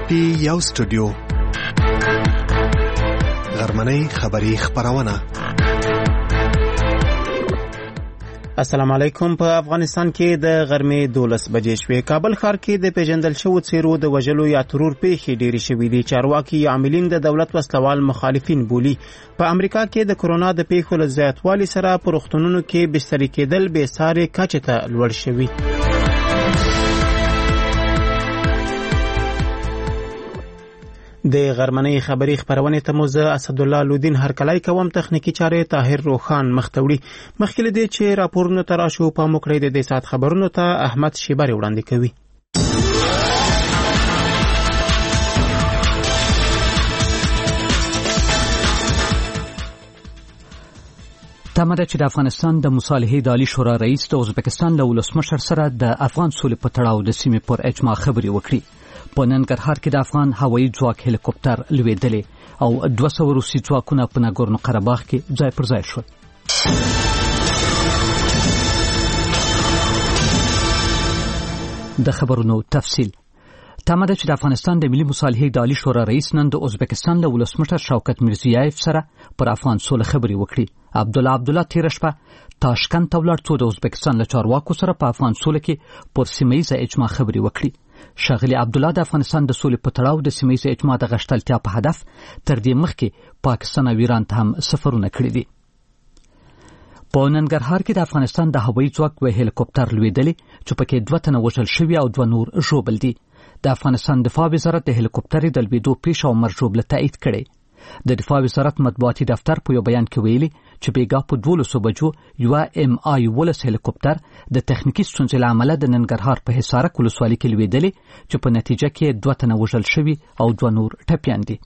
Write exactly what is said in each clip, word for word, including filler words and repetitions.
پی یو سټوډیو غرمنۍ خبری خبرونه. السلام علیکم. په افغانستان کې د غرمې دولس بجې شوې. کابل ښار کې د پیژندل شوو څیرو د وژلو یا ترور پیښې ډېرې شوې دي. چارواکي عاملین د دولت وسلوال مخالفین بولي. په امریکا کې د کرونا د پیښو له زیاتوالي سره په روغتونونو کې بستري کېدل بې ساري کچې ته لوړ شوي. د غرمنۍ خبری خبرونه ته موزه اسدالله لودین هرکلای کوم. تخنیکی چاره طاهر روخان مختوړي. مخکې دې چې راپورونه تراشو په موکړې د دې سات خبرونو ته احمد شیبری وړاندې کوي. تمه ده چې د افغانستان د مصالحې د عالی شورا رئیس د ازبکستان له ولسمشر سره د افغان سولې په تړاو د سیمې پر اجماع خبرې وکړي. په ننګرهار کې د افغان هوایي ځواک هلیکوپټر لوېدلې او دوه سوه روسي ځواکونه په ناګورنو قرهباغ کې ځای پر ځای شول. د خبرونو تفصیل. تمه ده چې د افغانستان د ملي مصالحې د عالی شورا رئیس نن د ازبکستان له ولسمشر شوکت میرزیایف سره پر افغان سوله خبرې وکړي. عبدالله عبدالله تیره شپه تاشکند ته ولاړ څو د ازبکستان له چارواکو سره په افغان سوله کې پر سیمه ییزه اجماع خبرې وکړي. ښاغلي عبدالله د افغانستان د سولې په تړاو د سیمه ییزې اجماع د غښتلتیا په هدف تر دې مخکې پاکستان او ایران ته هم سفرونه کړي دي. په ننګرهار کې د افغانستان د هوایي ځواک یو هلیکوپټر لوېدلی چې پکې دوه تنه وژل شوي او دوه نور ژوبل دي. د افغانستان دفاع وزارت د هلیکوپټر د لوېدو پیښه او مرګ ژوبله تایید کړې. د دفاع وزارت مطبوعاتي دفتر په یو بیان کې ویلي چې بیګا په دولسو بجو یو ام آی ولس هلیکوپټر د تخنیکی ستونزې له امله د ننګرهار په حصارک ولسوالۍ کې لوېدلی چې په نتیجه کې دوه تنه وژل شوي او دوه نور ټپیان دي.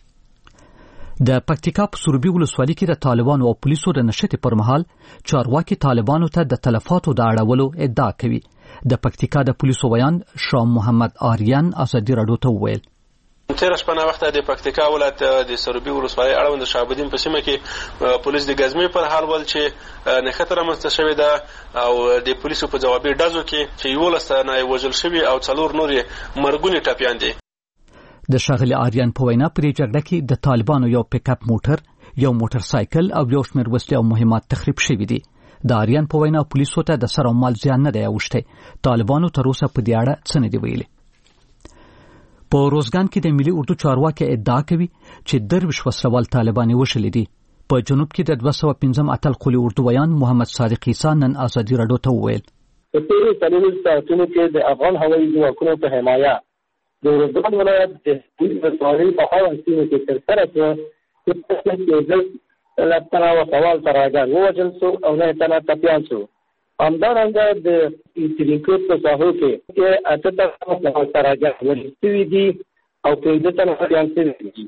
د پکتیکا په سروبي ولسوالۍ کې د طالبانو او پولیسو د نښتې پر مهال چارواکي طالبانو ته د تلفاتو د اړولو ادعا کوي. د پکتیکا د پولیسو ویان شاه محمد آریان ازادي راډیو ته وویل تیر شپه نه وخت د پکتیکا ولایت د سروبي ولسوالۍ اړوند شعبدین په سیمه کې پولیس د غزمې پر حال ول چې نه خطر رامنځته شوی ده او د پولیسو په جوابي ډزو کې چې یو لسته نه وژل شوی او څلور نور مرګونی ټپیان دي. د شاغلي آریان په وینا پرې جګړه کې د طالبانو یو پیک اپ موټر، یو موټر سایکل او یو شمېر وسلې او مهمات تخریب شوي دي. د آریان په وینا پولیسو ته د سر او مال زیان نه دی اوښتی. طالبانو تر اوسه په دې اړه څه نه دي ویلي. په روزګان کې د ملي اردو چارواکي ادعا کوي چې درویش وسلوال طالبان وشلې دي. په جنوب کې د دوه سوه پنځم اتل قولي اردو ویان محمد صادق عیسی نن ازادي راډیو ته وویل په تیرو څلورو ساعتونو کې د افغان هوایي ځواکونو په حمایه د روزګان ولایت د ولسوالۍ په هغه سیمه کې ترسره شوه چې له تنه وسوال تر راجان ووژل شو او نه تنه ټپیان شو. همدارنګه د ترینکوټ په ساحو کې اته تنه تر راجان وژل شوي دي او پنځه تنه ټپیان شوي دي.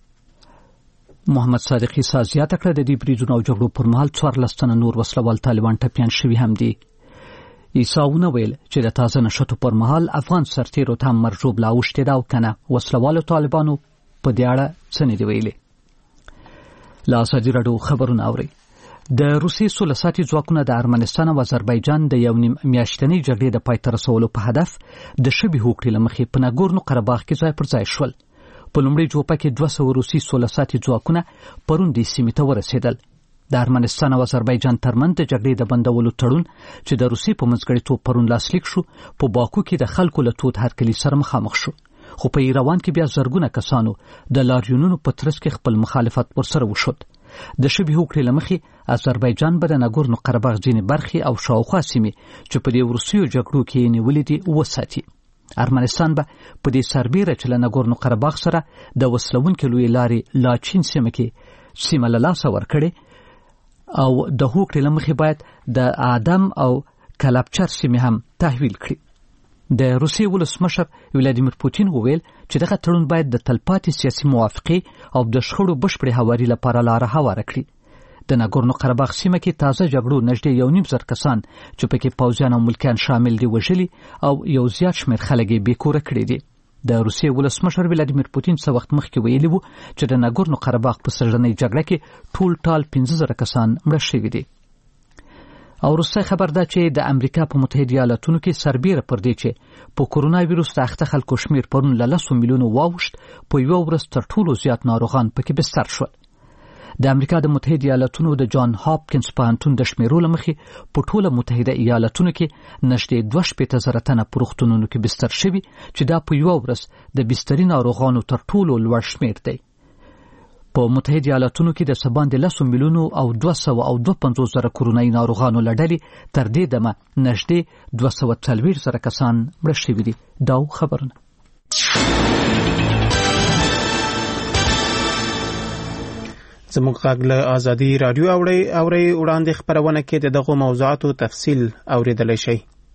محمد صادق عیسی زیاته کړه د دې بریدونو او جګړو پر مهال څوارلس تنه نور وسلوال طالبان ټپیان شوي هم دي. عیسی وویل چې د تازه نشټو پر مهال افغان سرتیرو ته هم مرګ ژوبله اوښتې ده او کنه وسلوالو طالبانو په دې اړه څه نه دي ویلي. له ازادي راډیو خبرونه اورئ. د روسیې سوله ساتي ځواکونه د ارمنستان او آذربایجان د یو نیم میاشتنۍ جګړې د پای ته رسولو په هدف د شبې هوکړې له مخې په ناګورنو قرهباغ کې ځای پر ځای شول. په لومړۍ جوپه کې دوه سوه روسي سوله ساتي ځواکونه پرون دې سیمې ته ورسېدل. د ارمنستان او آذربایجان ترمنځ د جګړې د بندولو تړون چې د روسیې په منځګړیتوب پرون لاسلیک شو په باکو کې د خلکو له تود هرکلي سره مخامخ شو. خو په ایروان کې بیا زرګونه کسانو د لاریونونو په ترڅ کې خپل مخالفت ورسره وښود. د شبې هوکړې له مخې آذربایجان به د ناګورنو قرهباغ ځینې برخې او شاوخوا سیمې چې په دې وروستیو جګړو کې یې نیولې دي وساتي. ارمنستان به په دې سربیره چې له ناګورنو قرهباغ سره د وسلوونکې لویې لارې لاچین سیمه کې سیمه له لاسه ورکړې او د هوکړې له مخې باید د آدم او کلابچر سیمې هم تحویل کړي. د روسیې ولسمشر ولادیمیر پوتین وویل چې دغه تړون باید د تلپاتې سیاسي موافقې او د شخړو بشپړې هواري لپاره لاره هواره کړي. د ناګورنو قرهباغ سیمه کې تازه جګړو نږدې یو نیم زر کسان چې پکې پوځیان او ملکیان شامل دي وژلي او یو زیات شمېر خلک یې بېکوره کړي دي. د روسیې ولسمشر ولادیمیر پوتین څه وخت مخکې ویلي وو چې د ناګورنو قرهباغ په سږنۍ جګړه کې ټول ټال پنځه زره کسان مړه شوي دي. او وروستی خبر ده چې د امریکا په متحده ایالاتونو کې سربیره پر دې چې په کورونا ویروس د اخته خلکو شمیر پرون له لسو میلیونو واوښت، په یوه ورځ تر ټولو زیات ناروغان پکې بستر شول. د امریکا د متحده ایالاتونو د جان هاپکینز پوهنتون د شمیرو له مخې په ټوله متحده ایالاتونو کې نږدې دوه شپېته زره تنه په روغتونونو کې بستر شوي، چې دا په یوه ورځ د بستري ناروغانو تر ټولو لوړ شمیر دی. په متحده ایالاتونو کې د سباندې لسو میلیونو او دوه سوه او دوه پنځوس زره کورونایي ناروغانو له ډلې تر دې دمه نږدې دوه سوه څلوېښت زره کسان مړه شوي دي. دا خبرونه زموږ غږ له ازادي راډیو اوري اوري وړاندې خبرونه کې د دغو موضوعاتو تفصیل اوریدلی شئ.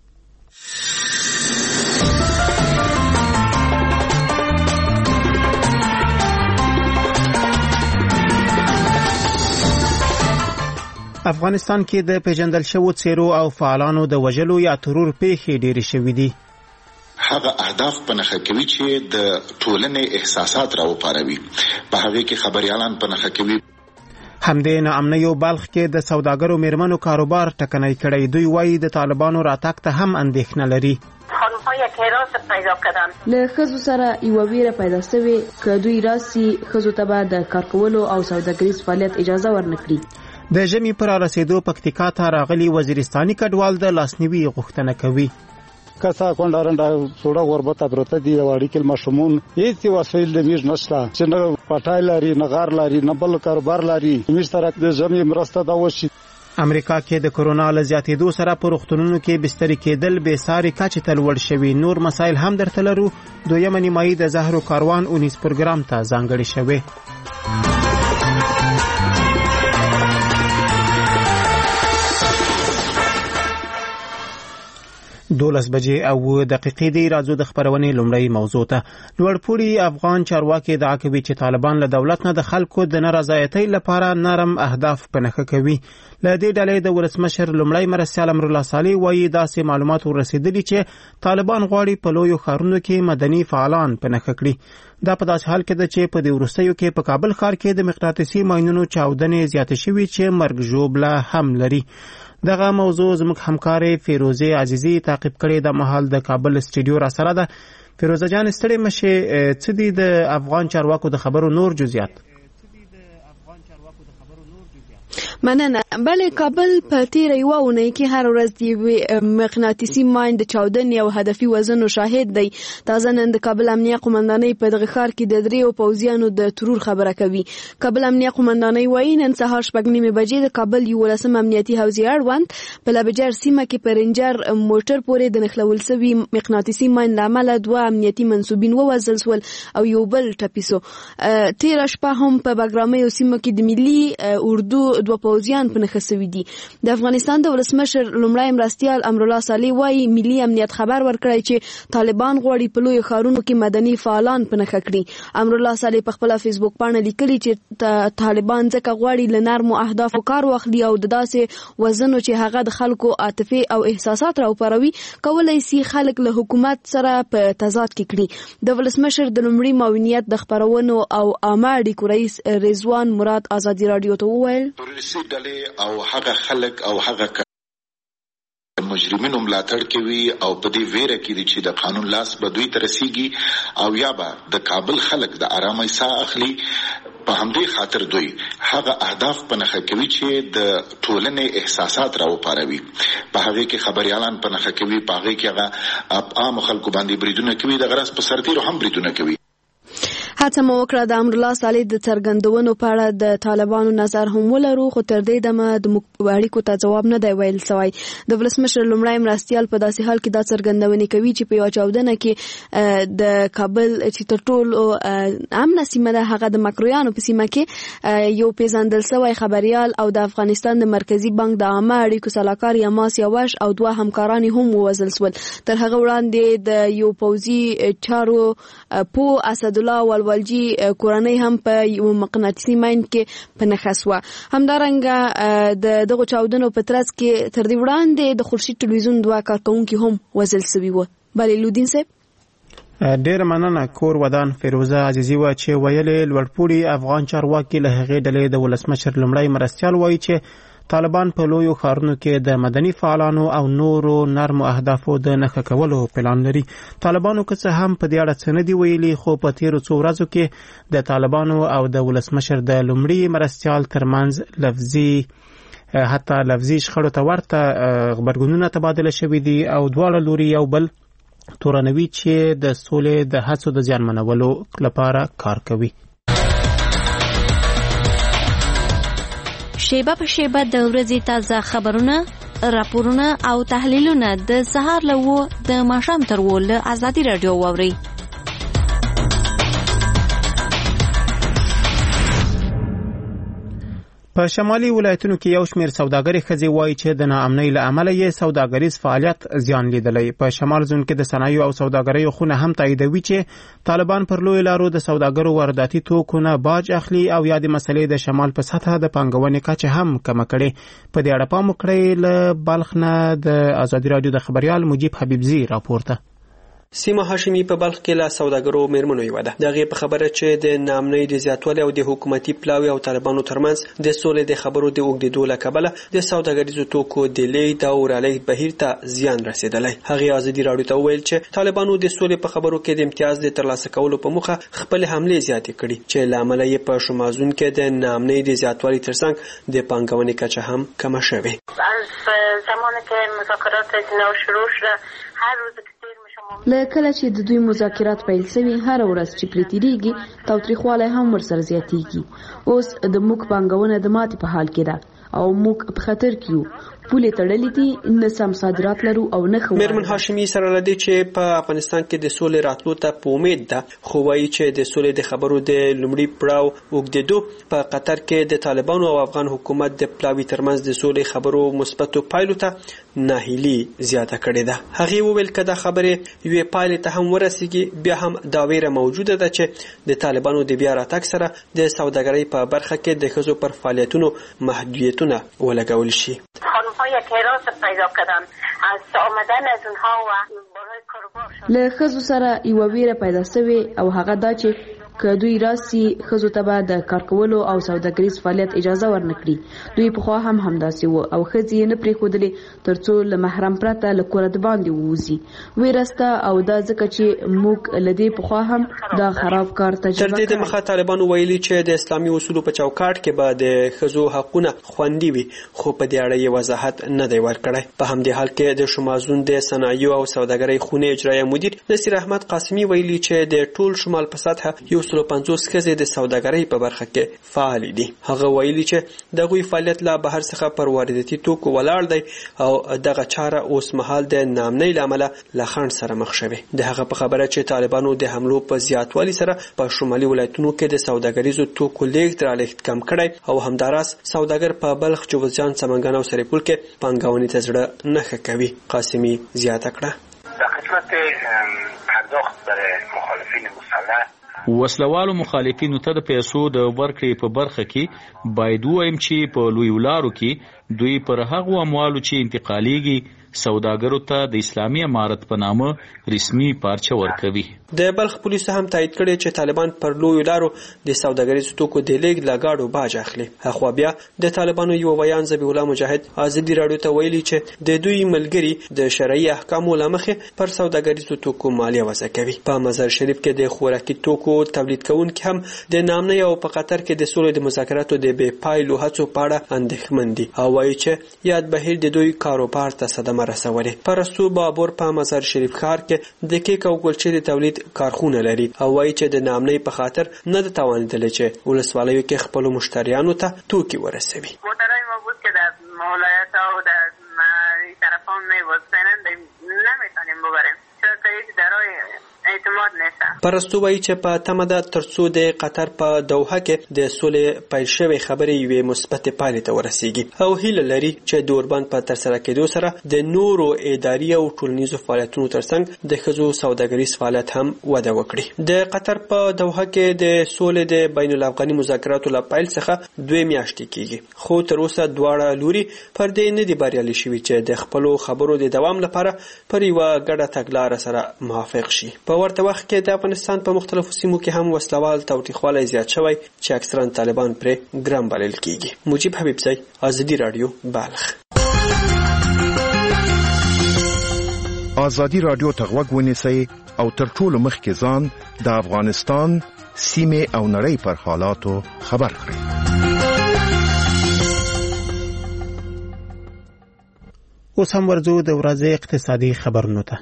افغانستان کې د پیژندل شوو څیرو او فعالانو د وژلو یا ترور پیښې ډېرې شوې دي. هغه اهداف په نښه کوي چې د ټولنې احساسات راوپاروي، په هغه کې خبريالان په نښه کوي. همدې ناامنیو بلخ کې د سوداګرو میرمنو کاروبار ټکنۍ کړی. دوی وایي د طالبانو راتګ ته هم اندېښنه لري. له ښځو سره یوه ویره پیدا شوې که دوی راسي ښځو ته به د کار کولو او سوداګریز فعالیت اجازه ورنکړي. د ژمي پر رسیدو پکتیکا ته راغلي وزیرستاني کډوال د لاسنیوي غوښتنه کوي. کسا کونډارنده سوړه غربته پروته دي، واړي کې ماشومان هیڅ وسایل د میز نشته چې نه پټای لري نه غار لري نه بل کاروبار لري. میز سره د ژمي مرسته دا وشي. امریکا کې د کرونا له زیاتېدو سره په روغتونونو کې بستري کېدل بې ساري کچې ته لوړ شوي. نور مسایل هم درته لرو. دویمه نیمایي د زهرو کاروان اونیس پروګرام ته ځانګړې شوې. دولس بجې او دقیقې دی. راځو د خبرونې لومړی موضوع ته. لوړپوړي افغان چارواکي ادعا کوي چې طالبان له دولت نه د خلکو د نارضایتۍ لپاره نرم اهداف په نښه کوي. له دې ډلې د ولسمشر لومړی مرستیال امرالله صالح وایي داسې معلومات ورسېدلي چې طالبان غواړي په لویو ښارونو کې مدني فعالان په نښه کړي. دا په داسې حال کې ده چې په دې وروستیو کې په کابل ښار کې د مقناطیسي ماینونو چاودنې زیاتې شوي چې مرګ ژوبله هم لري. دغه موضوع زموږ همکارې فیروزه عزیزی تعقیب کړې. د مهال د کابل استډیو را سره ده. فیروزه جان ستړي مشه، څه دي د افغان چارواکو د خبرو نور جزئیات؟ مننه. بله، کابل په تیره یوه اونۍ کې هر ورځ د مقناطیسي ماین د چاودنې او هدفي وژنو شاهد دی. تازه نن د کابل امنیه قومندانۍ په دغه ښار کې د دریو پوځیانو د ترور خبره کوي. کابل امنیه قومندانۍ وایي نن سهار شپږ نیمې بجې د کابل یولسم امنیتي حوزې اړوند په لابجر سیمه کې په رینجر موټر پورې د نښلول سوي مقناطیسي ماین له امله دوه امنیتي منصوبین ووژل شول او یو بل ټپي شو. تیره شپه هم په بګرامیو سیمه کې د ملي اردو دوه پوځیان په نښه شوي دي. د افغانستان د ولسمشر لومړی مرستیال امرالله صالح وایي ملي امنیت خبر ورکړی چې طالبان غواړي په لویو ښارونو کې مدني فعالان په نښه کړي. امرالله صالح په خپله فیسبوک پاڼه لیکلي چې طالبان ځکه غواړي له نرمو اهدافو کار واخلي او د داسې وژنو چې هغه د خلکو عاطفې او احساسات راوپاروي کولی سي خلک له حکومت سره په تضاد کې کړي. د ولسمشر د لومړي معاونیت د خپرونو او عامه اړیکو رئیس رضوان مراد ازادي راډیو ته وویل ډلې او هغه خلک او هغه مجرمینو ملاتړ کوي او په دې ویره کې دي چې د قانون لاس به دوی ته رسیږي او یا به د کابل خلک د آرامۍ ساه اخلي. په همدې خاطر دوی هغه اهداف په نښه کوي چې د ټولنې احساسات راوپاروي. په هغه کې خبريالان په نښه کوي، په هغه کې هغه عام خلکو باندې بریدونه کوي، د غرض په سرتیرو هم بریدونه کوي. هڅه مو وکړه د امرالله صالح د څرګندونو په اړه د طالبانو نظر هم ولرو، خو تر دې دمه د اړیکو ته ځواب نه دی ویل سوی. د ولسمشر لومړی مرستیال په داسې حال کې دا څرګندونې کوي چې په یوه چاودنه کې د کابل چې تر ټولو امنه سیمه ده هغه د مکرویانو په سیمه کې یو پیژندل سوی خبریال او د افغانستان د مرکزي بانک د عامه اړیکو سلاکار یماس یوش او دوه همکاران هم ووژل شول. تر هغه وړاندې د یو پوځي چارو پو اسدالله ولولجي کورنۍ هم په یو مقناطیسي ماین کې په نښه شوه. همدارنګه د دغو چاودنو په ترڅ کې تر دې وړاندې د خورشید ټلویزیون دوه کارکوونکي هم وژل شوي وو. بلې لودین صاحب ډېر مننه. کور ودان فیروزه عزیزی وه چې ویلې لوړپوړي افغان چارواکي له هغې ډلې د ولسمشر لومړی مرستیال وایي چې طالبان په لویو ښارونو کې د مدني فعالانو او نورو نرمو اهدافو د نښه کولو پلان لري. طالبانو که څه هم په دې اړه څه نه دي ویلي، خو په تیرو څو ورځو کې د طالبانو او د ولسمشر د لومړي مرستیال ترمنځ لفظي حتی لفظي شخړو ته ورته غبرګونونه تبادله شوي دي او دواړه لوري یو بل تورنوي چې د سولې د هڅو د زیانمنولو لپاره کار کوي. شیبه په شیبه د ورځې تازه خبرونه، راپورونه او تحلیلونه د سهار له و د ماښام تر و له ازادي راډیو واورئ. په شمالي ولایتونو کې یو شمېر سوداګري ښځې وایي چې د ناامنۍ له امله یې سوداګریز فعالیت زیان لیدلی. په شمال زون کې د صنایعو او سوداګریو خونه هم تاییدوي چې طالبان پر لویو لارو د سوداګرو وارداتي توکو نه باج اخلي او یا د مسلې د شمال په سطحه د پانګونې کچه هم کمه کړې. په دې اړه پام وکړئ. له بلخ نه د ازادي راډیو د خبریال مجیب حبیبزی راپورته. سیمه هاشمی په بلخ کې له سوداګرو میرمنو یو ده. دغه په خبره چې د ناامنۍ د زیاتوالي او د حکومتي پلاوي او طالبانو ترمنځ د سولې د خبرو د اوږدېدو له کبله د سوداګریزو توکو د لیږد او رالېږد بهیر ته زیان رسېدلی. هغې ازادي راډیو ته وویل چې طالبانو د سولې په خبرو کې د امتیاز د ترلاسه کولو په موخه خپلې حملې زیاتې کړي چې له امله یې په شمازون کې د ناامنۍ د زیاتوالي ترڅنګ د پانګونې کچه هم کمه شوې. از زمانی که مذاکرات نو شروع شد هر روز له کله چې د دوی مذاکرات پیل شوي هر ورځ چې پرې تیریږي تاوتریخوالی هم ورسره زیاتیږي. اوس د موږ پانګونه د ماتې په حال کې ده او موږ په خطر کې یو. پولې تړلې دي، نه سم صادرات لرو او نه خو. میرمن هاشمی سره لدی چې په افغانستان کې د سولې راتلو ته په امید ده، خو وایي چې د سولې د خبرو د لومړي پړاو اوږدېدو په قطر کې د طالبانو او افغان حکومت د پلاوي ترمنځ د سولې خبرو مثبتو پایلو ته ناهیلي زیاته کړې ده. هغې وویل که دا خبرې یوې پایلې ته هم ورسیږي، بیا هم دا ویره موجوده ده چې د طالبانو د بیا راتګ سره د سوداګرۍ په برخه کې د ښځو پر فعالیتونو محدودیتونه ولګول شي. ها یک حراس پیدا کردن از آمدن از اونها و برای کاروبار شد. له ښځو سره یوه ویره پیدا شوې او هغه دا چې که دوی راسي ښځو ته به د کار کولو او سوداګریز فعالیت اجازه ورنکړي. دوی پخوا هم همداسې وو او ښځې یې نه پرېښودلې تر څو له محرم پرته له کوره د باندې ووځي. ویره سته او دا ځکه چې موږ له دې پخوا هم دا خراب کار تجربه تر دې دمخه طالبانو ویلي چې د اسلامي اصولو په چوکاټ کې به د ښځو حقونه خوندي وي، خو په دې اړه یې وضاحت نه دی ورکړی. په همدې حال کې د شمازون د صنایعو او سوداګرۍ خونې اجرایه مدیر نصیر احمد قاسمي ویلي چې د ټول شمال په سطحه یو سل پنځوس ښځې د سوداګرۍ په برخه کې فعال دي. هغه ویلي چې دغوی فعالیت له بهر څخه پر وارداتي توکو ولاړ دی او دغه چاره اوس مهال د ناامنۍ له امله له خنډ سره مخ شوې. د هغه په خبره چې طالبانو د حملو په زیاتوالي سره په شمالي ولایتونو کې د سوداګریزو توکو لیږد رالېږد کم کړی او همداراز سوداګر په بلخ، جوزجان، سمنګان او سرپل کې پانګونې ته زړه نه ښه کوي. قاسمي زیاته کړه در خدمت پرداخت برای مخالفین مسلح وسلوالو مخالفینو ته د پیسو د ورکړې په برخه کې باید ووایم چې په لویو لارو کې دوی پر هغو اموالو چې انتقالیږي سوداګرو ته د اسلامي امارت په نامه رسمي پارچه ورکوي. د بلخ پولیسو هم تایید کړی چې طالبان پر لویو لارو د سوداګریزو توکو د لیږد له ګاډو باج اخلي. اخوا بیا د طالبانو یو ویان ذبیح الله مجاهد ازادي راډیو ته ویلي چې د دوی ملګري د شرعي احکامو له مخې پر سوداګریزو توکو مالیه وضع کوي. په مزار شریف کې د خوراکي توکو تولید کوونکي هم د ناامنۍ او په قطر کې د سولې د مذاکراتو د بې پایلو هڅو په اړه اندېښمن دي او وایي چې یاد بهیر د دوی کاروبار ته صدمه رسولې. پرستو بابور په مزار شریف ښار کې د کیک او ګلچې د تولید کارخونه لري او وایي چې د ناامنۍ په خاطر نه ده توانېدلی چې ولسوالیو کې خپلو مشتریانو ته توکي ورسوي. مدرای ما بود که در ولایت ها و در طرفان می‌وزنن نمیتونیم ببریم چرا که درای اعتماد نشته. پرستو وایي چې په تمه ده ترڅو د قطر په دوحه کې د سولې پیل شوې خبرې یوې مثبتې پایلې ته ورسیږي او هیله لري چې د اوربند په ترسره کېدو سره د نورو اداري او ټولنیزو فعالیتونو ترڅنګ د ښځو سوداګریز فعالیت هم وده وکړي. د قطر په دوحه کې د سولې د بین الافغاني مذاکراتو له پیل څخه دوه میاشتې کېږي، خو تر اوسه دواړه لوري پر دې نه دي بریالي شوي چې د خپلو خبرو د دوام لپاره پر یوه ګډه تګلاره سره سره موافق شي. په ورته وخت کې د افغانستان په مختلفو سیمو کې هم وسلوال تاوتریخوالی زیات شوی چې اکثرا طالبان پرې ګرام بلل کیږي. مجيب حبیبزی، آزادی رادیو، بالغ. آزادی رادیو ته غوږ ونیسئ او تر ټولو مخکې ځان د افغانستان سیمې او نړۍ پر حالاتو خبر کړئ. اوس هم ورځو د ورځې اقتصادي خبرونو ته.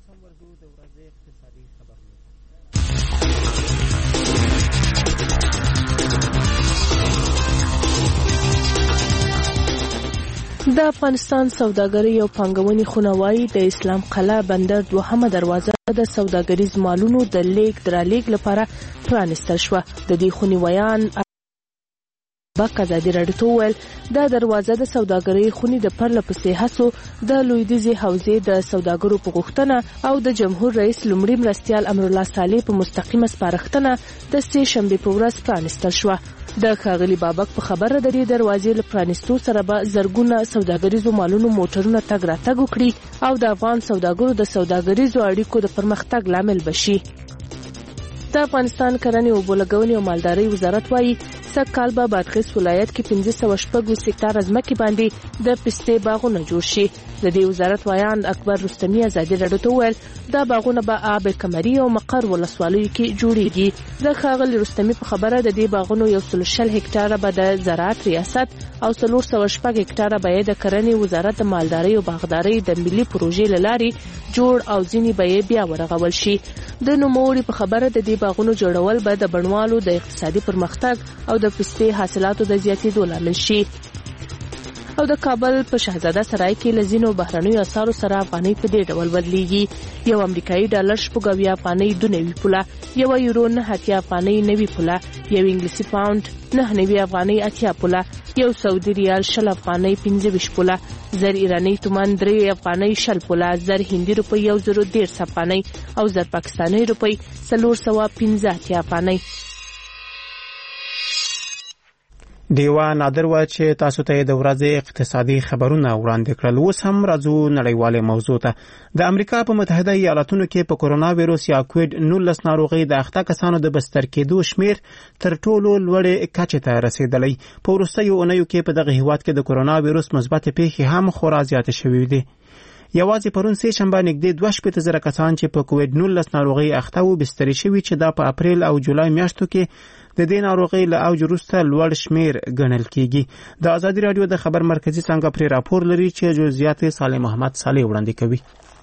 د افغانستان سوداګرۍ او پانګونې خونه وايي د اسلام قلعه بندر دوهمه دروازه د سوداګریز مالونو د لیږد رالېږد لپاره پرانیستل شوه. د دې خونې ویان بک ازادي راډیو ته وویل دا دروازه د سوداګرۍ خونې د پرله پسې هڅو د لویدیځې حوزې د سوداګرو په غوښتنه او د جمهور رئیس لومړي مرستیال امرالله صالح په مستقیمه سپارښتنه د سې شنبې په ورځ پرانیستل شوه. د ښاغلي بابک په خبره د دې دروازې له پرانیستو سره به زرګونه سوداګریزو مالونو موټرونه تګ راتګ وکړي او د افغان سوداګرو د سوداګریزو اړیکو د پرمختګ لامل بشي. د افغانستان کرنې او بولګونې او مالدارۍ وزارت وايي سږ کال به بادغیس ولایت کې پنځه سوه شپږ ویشت هکټاره ځمکې باندې د پستې باغونه جوړ شي. د دې وزارت ویان اکبر رستمي ازادي راډیو ته وویل دا باغونه به آب کمري او مقر ولسوالیو کې جوړیږي. د ښاغلي رستمي په خبره د دې باغونو یو سل شل هکټاره به د زراعت ریاست او څلور سوه شپږ هکټاره به د کرنې وزارت د مالدارۍ او باغدارۍ د ملي پروژې له لارې جوړ او ځینې به بیا ورغول شي. د نوموړي په خبره د دې باغونو جوړول به د بڼوالو د اقتصادي پرمختګ او د پستې حاصلاتو د زیاتېدو لامل شي. او د کابل په شهزاده سرای کې لزینو بهرنیو اسعارو سره افغانۍ په دې ډول بدلیږي. یو امریکایي ډالر شپږ اویا افغانۍ دوه نوي پوله، یو یورو نه اتیا افغانۍ نوي پوله، یو انګلیسي پاوند نه نوي افغانۍ اتیا پوله، یو سعودي ریال شل افغانۍ پنځه ویشت پوله، زر ایرانی تومان درې افغانۍ شل پوله، زر هندي روپۍ یو زر دېرش افغانۍ او زر پاکستاني روپۍ څلور سوه پنځه اتیا افغانۍ. دیوا نادر و چې تاسو ته د ورځې اقتصادي خبرونه وړاندې کړل. اوس هم راځو نړیواله موضوع ته. د امریکا په متحده ایالاتونو کې په کورونا وایرس یا کووډ نولس ناروغي د اخته کسانو د بستر کېدو شمیر تر ټولو لوړې کچې ته رسیدلی. په وروستیو اونیو کې په دغه هیواد کې د کورونا وایرس مثبت پیښې هم خورا زیاتې شوې دي. یوازې پرون سه شنبه نږدې دوه شپېته زره کسان چې په کووډ نولس ناروغي اخته وو بستري شوي چې دا په اپریل او جولای میاشتو کې د دې ناروغي له اوج وروسته لوړ شمیر ګڼل کیږي. د آزادي رادیو د خبر مرکزی څنګه پرې راپور لري چې جزئیات صالح محمد صالح وړاندې کوي.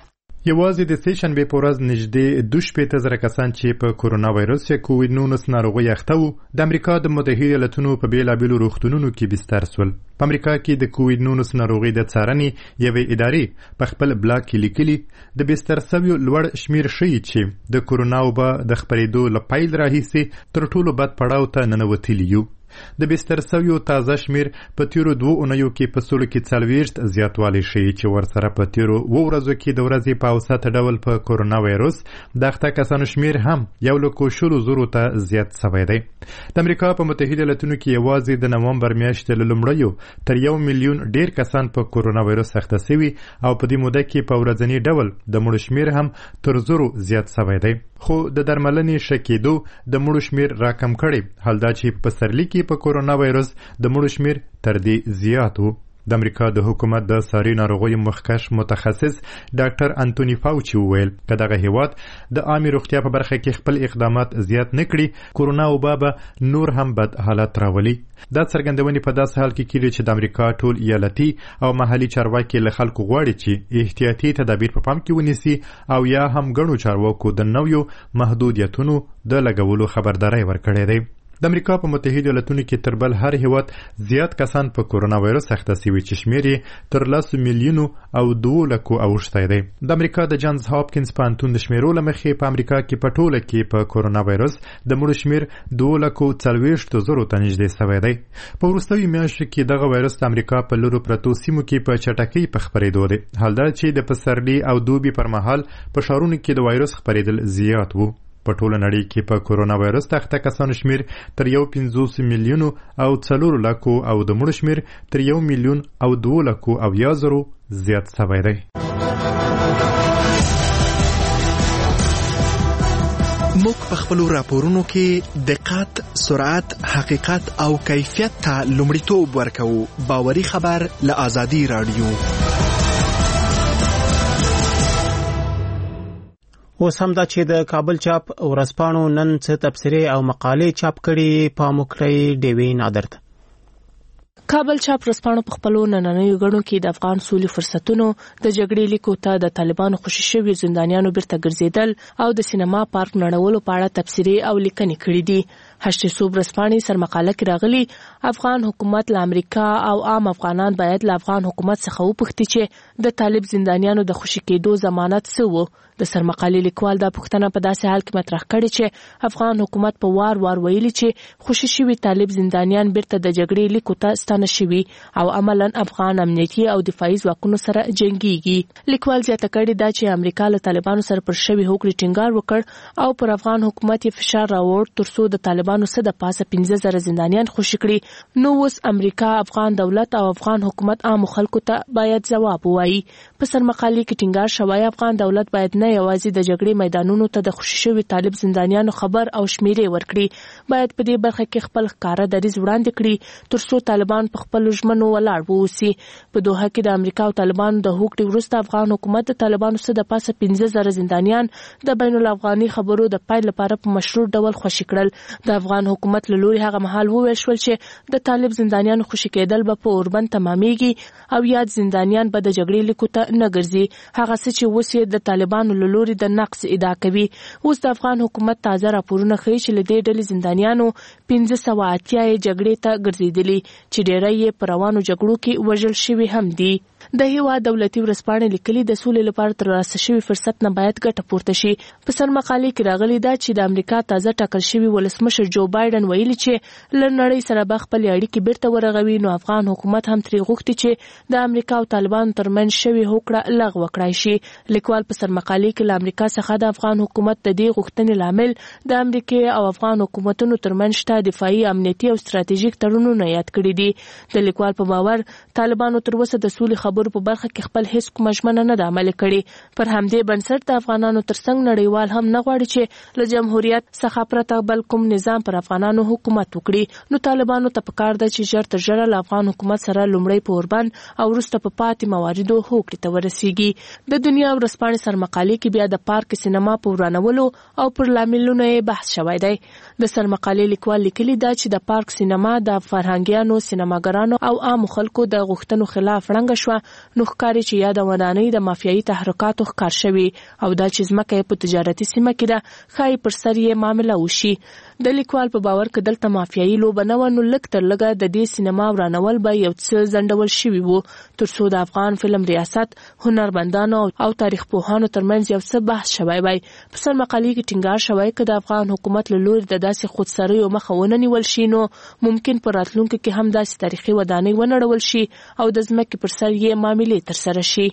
یوازې د سه شنبې په ورځ نږدې دوه شپېته زره کسان چې په کورونا وایرس یا کووډ نولس ناروغي اخته وو د امریکا د متحده ایالاتونو په بیلابیلو روغتونونو کې بستر سول. په امریکا کې د کووډ نولس ناروغي د څارنې یوې ادارې په خپل بلاګ کې لیکلي د بستر سویو لوړ شمیر ښیي چې د کورونا وبا د خپرېدو له پیل راهیسې تر ټولو بد پړاو ته ننوتلي یو. د بستر سویو تازه شمیر په تیرو دوه اونیو کې په سلو کې څلوېښت زیاتوالی ښیي چې ورسره په تیرو اوه ورځو کې د ورځې په اوسط ډول په کورونا وایرس د اخته کسانو شمیر هم یو لکو شلو زرو ته زیات سوی دی. د امریکا په متحده ایالاتونو کې یوازې د نومبر میاشتې له لومړیو تر یو میلیون ډیر کسان په کورونا وایرس اخته سوي او په دې موده کې په ورځني ډول د مړو شمیر هم تر زرو زیات سوی دی. خو د درملنې ښه کېدو د مړو شمیر راکم کړی. حال دا چې په پسرلي کې په کورونا وایرس د مړو شمیر تر دې زیات و. د امریکا د حکومت د ساري ناروغیو مخکښ متخصص ډاکټر انټونی فاوچي وویل که دغه هیواد د عامې روغتیا په برخه کې خپل اقدامات زیات نه کړي کورونا وبا به نور هم بد حالت راولي. دا څرګندونې په داسې حال کې کیږي چې د امریکا ټول ایالتي او محلي چارواکي له خلکو غواړي چې احتیاطي تدابیر په پام کې ونیسي او یا هم ګڼو چارواکو د نویو محدودیتونو د لګولو خبرداری ورکړی دی. د امریکا په متحده ایالاتونو کې تر بل هر هیواد زیات کسان په کورونا وایرس اخته شوي چې شمیر یې تر لسو میلیونو او دوه لکو اوښتی دی. د امریکا د جانز هاپکینز پوهنتون د شمیرو له مخې په امریکا کې په ټوله کې په کورونا وایرس د مړو شمیر دوه لکو څلوېښتو زرو ته نږدې سوی دی. په وروستیو میاشتو کې دغه وایرس د امریکا په لرو پرتو سیمو کې په چټکۍ په خپرېدو دی. حال دا چې د پسرلي او دوبي پر مهال په ښارونو کې د وایرس خپرېدل زیات وو. په ټوله نړۍ کې په کورونا وایرس اخته کسانو شمیر تر یو پنځوس میلیونو او څلور لکو او د مړو شمیر تر یو میلیون او دوه لکو او یا زرو زیات سوی دی. موږ په خپلو راپورونو کې دقت، سرعت، حقیقت او کیفیت ته لومړیتوب ورکوو. باوري خبر له آزادي رادیو. اوس هم دا چې د کابل چاپ ورځپاڼو نن څه تبصرې او مقالې چاپ کړي پام وکړئ. ډیوي نادر ته کابل چاپ ورځپاڼو په خپلو نننیو غړو کې د افغان سولې فرصتونو، د جګړې لیکو ته د طالبانو خوشي شوي زندانیانو بیرته ګرځېدل او د سینما پارک نړولو په اړه تبصرې او لیکنې کړي دي. هشتې صوب ورځپاڼې سرمقاله کې راغلي افغان حکومت له امریکا او عام افغانان باید له افغان حکومت څخه وپوښتي چې د طالب زندانیانو د خوشي کېدو ضمانت څه و. د سرمقالې لیکوال دا پوښتنه په داسې حال کې مطرح کړې چې افغان حکومت په وار وار ویلي چې خوشي شوي طالب زندانیان بیرته د جګړې لیکو ته ستانه شوي او عملاً افغان امنیتي او دفاعي ځواکونو سره جنګيږي. لیکوال زیاته کړې ده چې امریکا له طالبانو سره پر شوي هوکړې ټینګار وکړ او پر افغان حکومت یې فشار راوړ ترڅو د طالبانو څخه د پاسه پنځه زره زندانیان خوشي کړي. نو اوس امریکا، افغان دولت او افغان حکومت عام خلکو ته باید ځواب ووایي. په سرمقالې کې ټینګار شوی افغان دولت باید نه یوازې د جګړې میدانونو ته د خوشي شوي طالب زندانیانو خبر او شمیرې ورکړي، باید په دې برخه کې خپل ښکاره دریځ وړاندې کړي ترڅو طالبان په خپل ژمنو ولاړ واوسي. په دوحه کې د امریکا او طالبانو د هوکړې وروسته افغان حکومت د طالبانو څخه د پاسه پنځه زره زندانیان د بین الافغاني خبرو د پیل لپاره په مشروع ډول خوشي کړل. د افغان حکومت له لوري هغه مهال وویل شول چې د طالب زندانیانو خوشي کېدل به په اوربند تمامېږي او یاد زندانیان به د جګړې لیکو ته نه ګرځي. هغه څه چې اوس یې د طالبانو له لوري د نقص ادعا کوي. اوس د افغان حکومت تازه راپورونه ښیي چې له دې ډلې زندانیانو پنځه سوه اتیا یې جګړې ته ګرځېدلي چې ډېری یې په روانو جګړو کې وژل شوي هم دي. د هیواد دولتي ورځپاڼې لیکلي د سولې لپاره ترلاسه شوي فرصت نه باید ګټه پورته شي. په سرمقالې کې راغلي ده چې د امریکا تازه ټاکل شوي ولسمشر جو بایډن ویلي چې له نړۍ سره به خپلې اړیکې بیرته ورغوي. نو افغان حکومت هم ترې غوښتي چې د امریکا او طالبانو ترمنځ شوې هوکړه لغوه کړای شي. لیکوال په سرمقالې کې له امریکا څخه د افغان حکومت د دې غوښتنې لامل د امریکا او افغان حکومتونو ترمنځ شته دفاعي، امنیتي او ستراتیژیک تړونونه یاد کړي دي. د لیکوال په باور طالبانو تر اوسه د سولې خبرو په برخه کې خپل هیڅ کومه ژمنه نه ده عملي کړې. پر همدې بنسټ د افغانانو ترڅنګ نړیوال هم نه غواړي چې له جمهوریت څخه پرته بل کوم نظام پر افغانانو حکومت وکړي. نو طالبانو ته پکار ده چې ژر تر ژره له افغان حکومت سره لومړی په اوربند او وروسته په پاتې مواردو هوکړې ته ورسیږي. د دنیا ورځپاڼې سرمقالې کې بیا د پارک سینما په ورانولو او پر لاملونو یې بحث شوی دی. د سرمقالې لیکوال لیکلي ده چې د پارک سینما د فرهنګیانو، سینماګرانو او عامو خلکو د غوښتنو خلاف ړنګه شوه. نو ښکاري چې یا د ودانۍ د مافیایي تحرکاتو ښکار شوي او دا چې ځمکه یې په تجارتي سیمه کې ده، ښایي پر سر یې معامله وشي. د لیکوال په باور که دلته مافیایي لوبه نه وه نو لږ تر لږه د دې سینما ورانول به یو څه ځنډول شوي وو ترڅو د افغان فلم ریاست، هنرمندانو او تاریخ پوهانو ترمنځ یو څه بحث شوی وای. په سرمقالې کې ټینګار شوی که د افغان حکومت له لوري د داسې خودسریو مخه ونه نیول شي نو ممکن په راتلونکي کې هم داسې تاریخي ودانۍ ونړول شي او د ځمکې پر سر یې معاملې ترسره شي.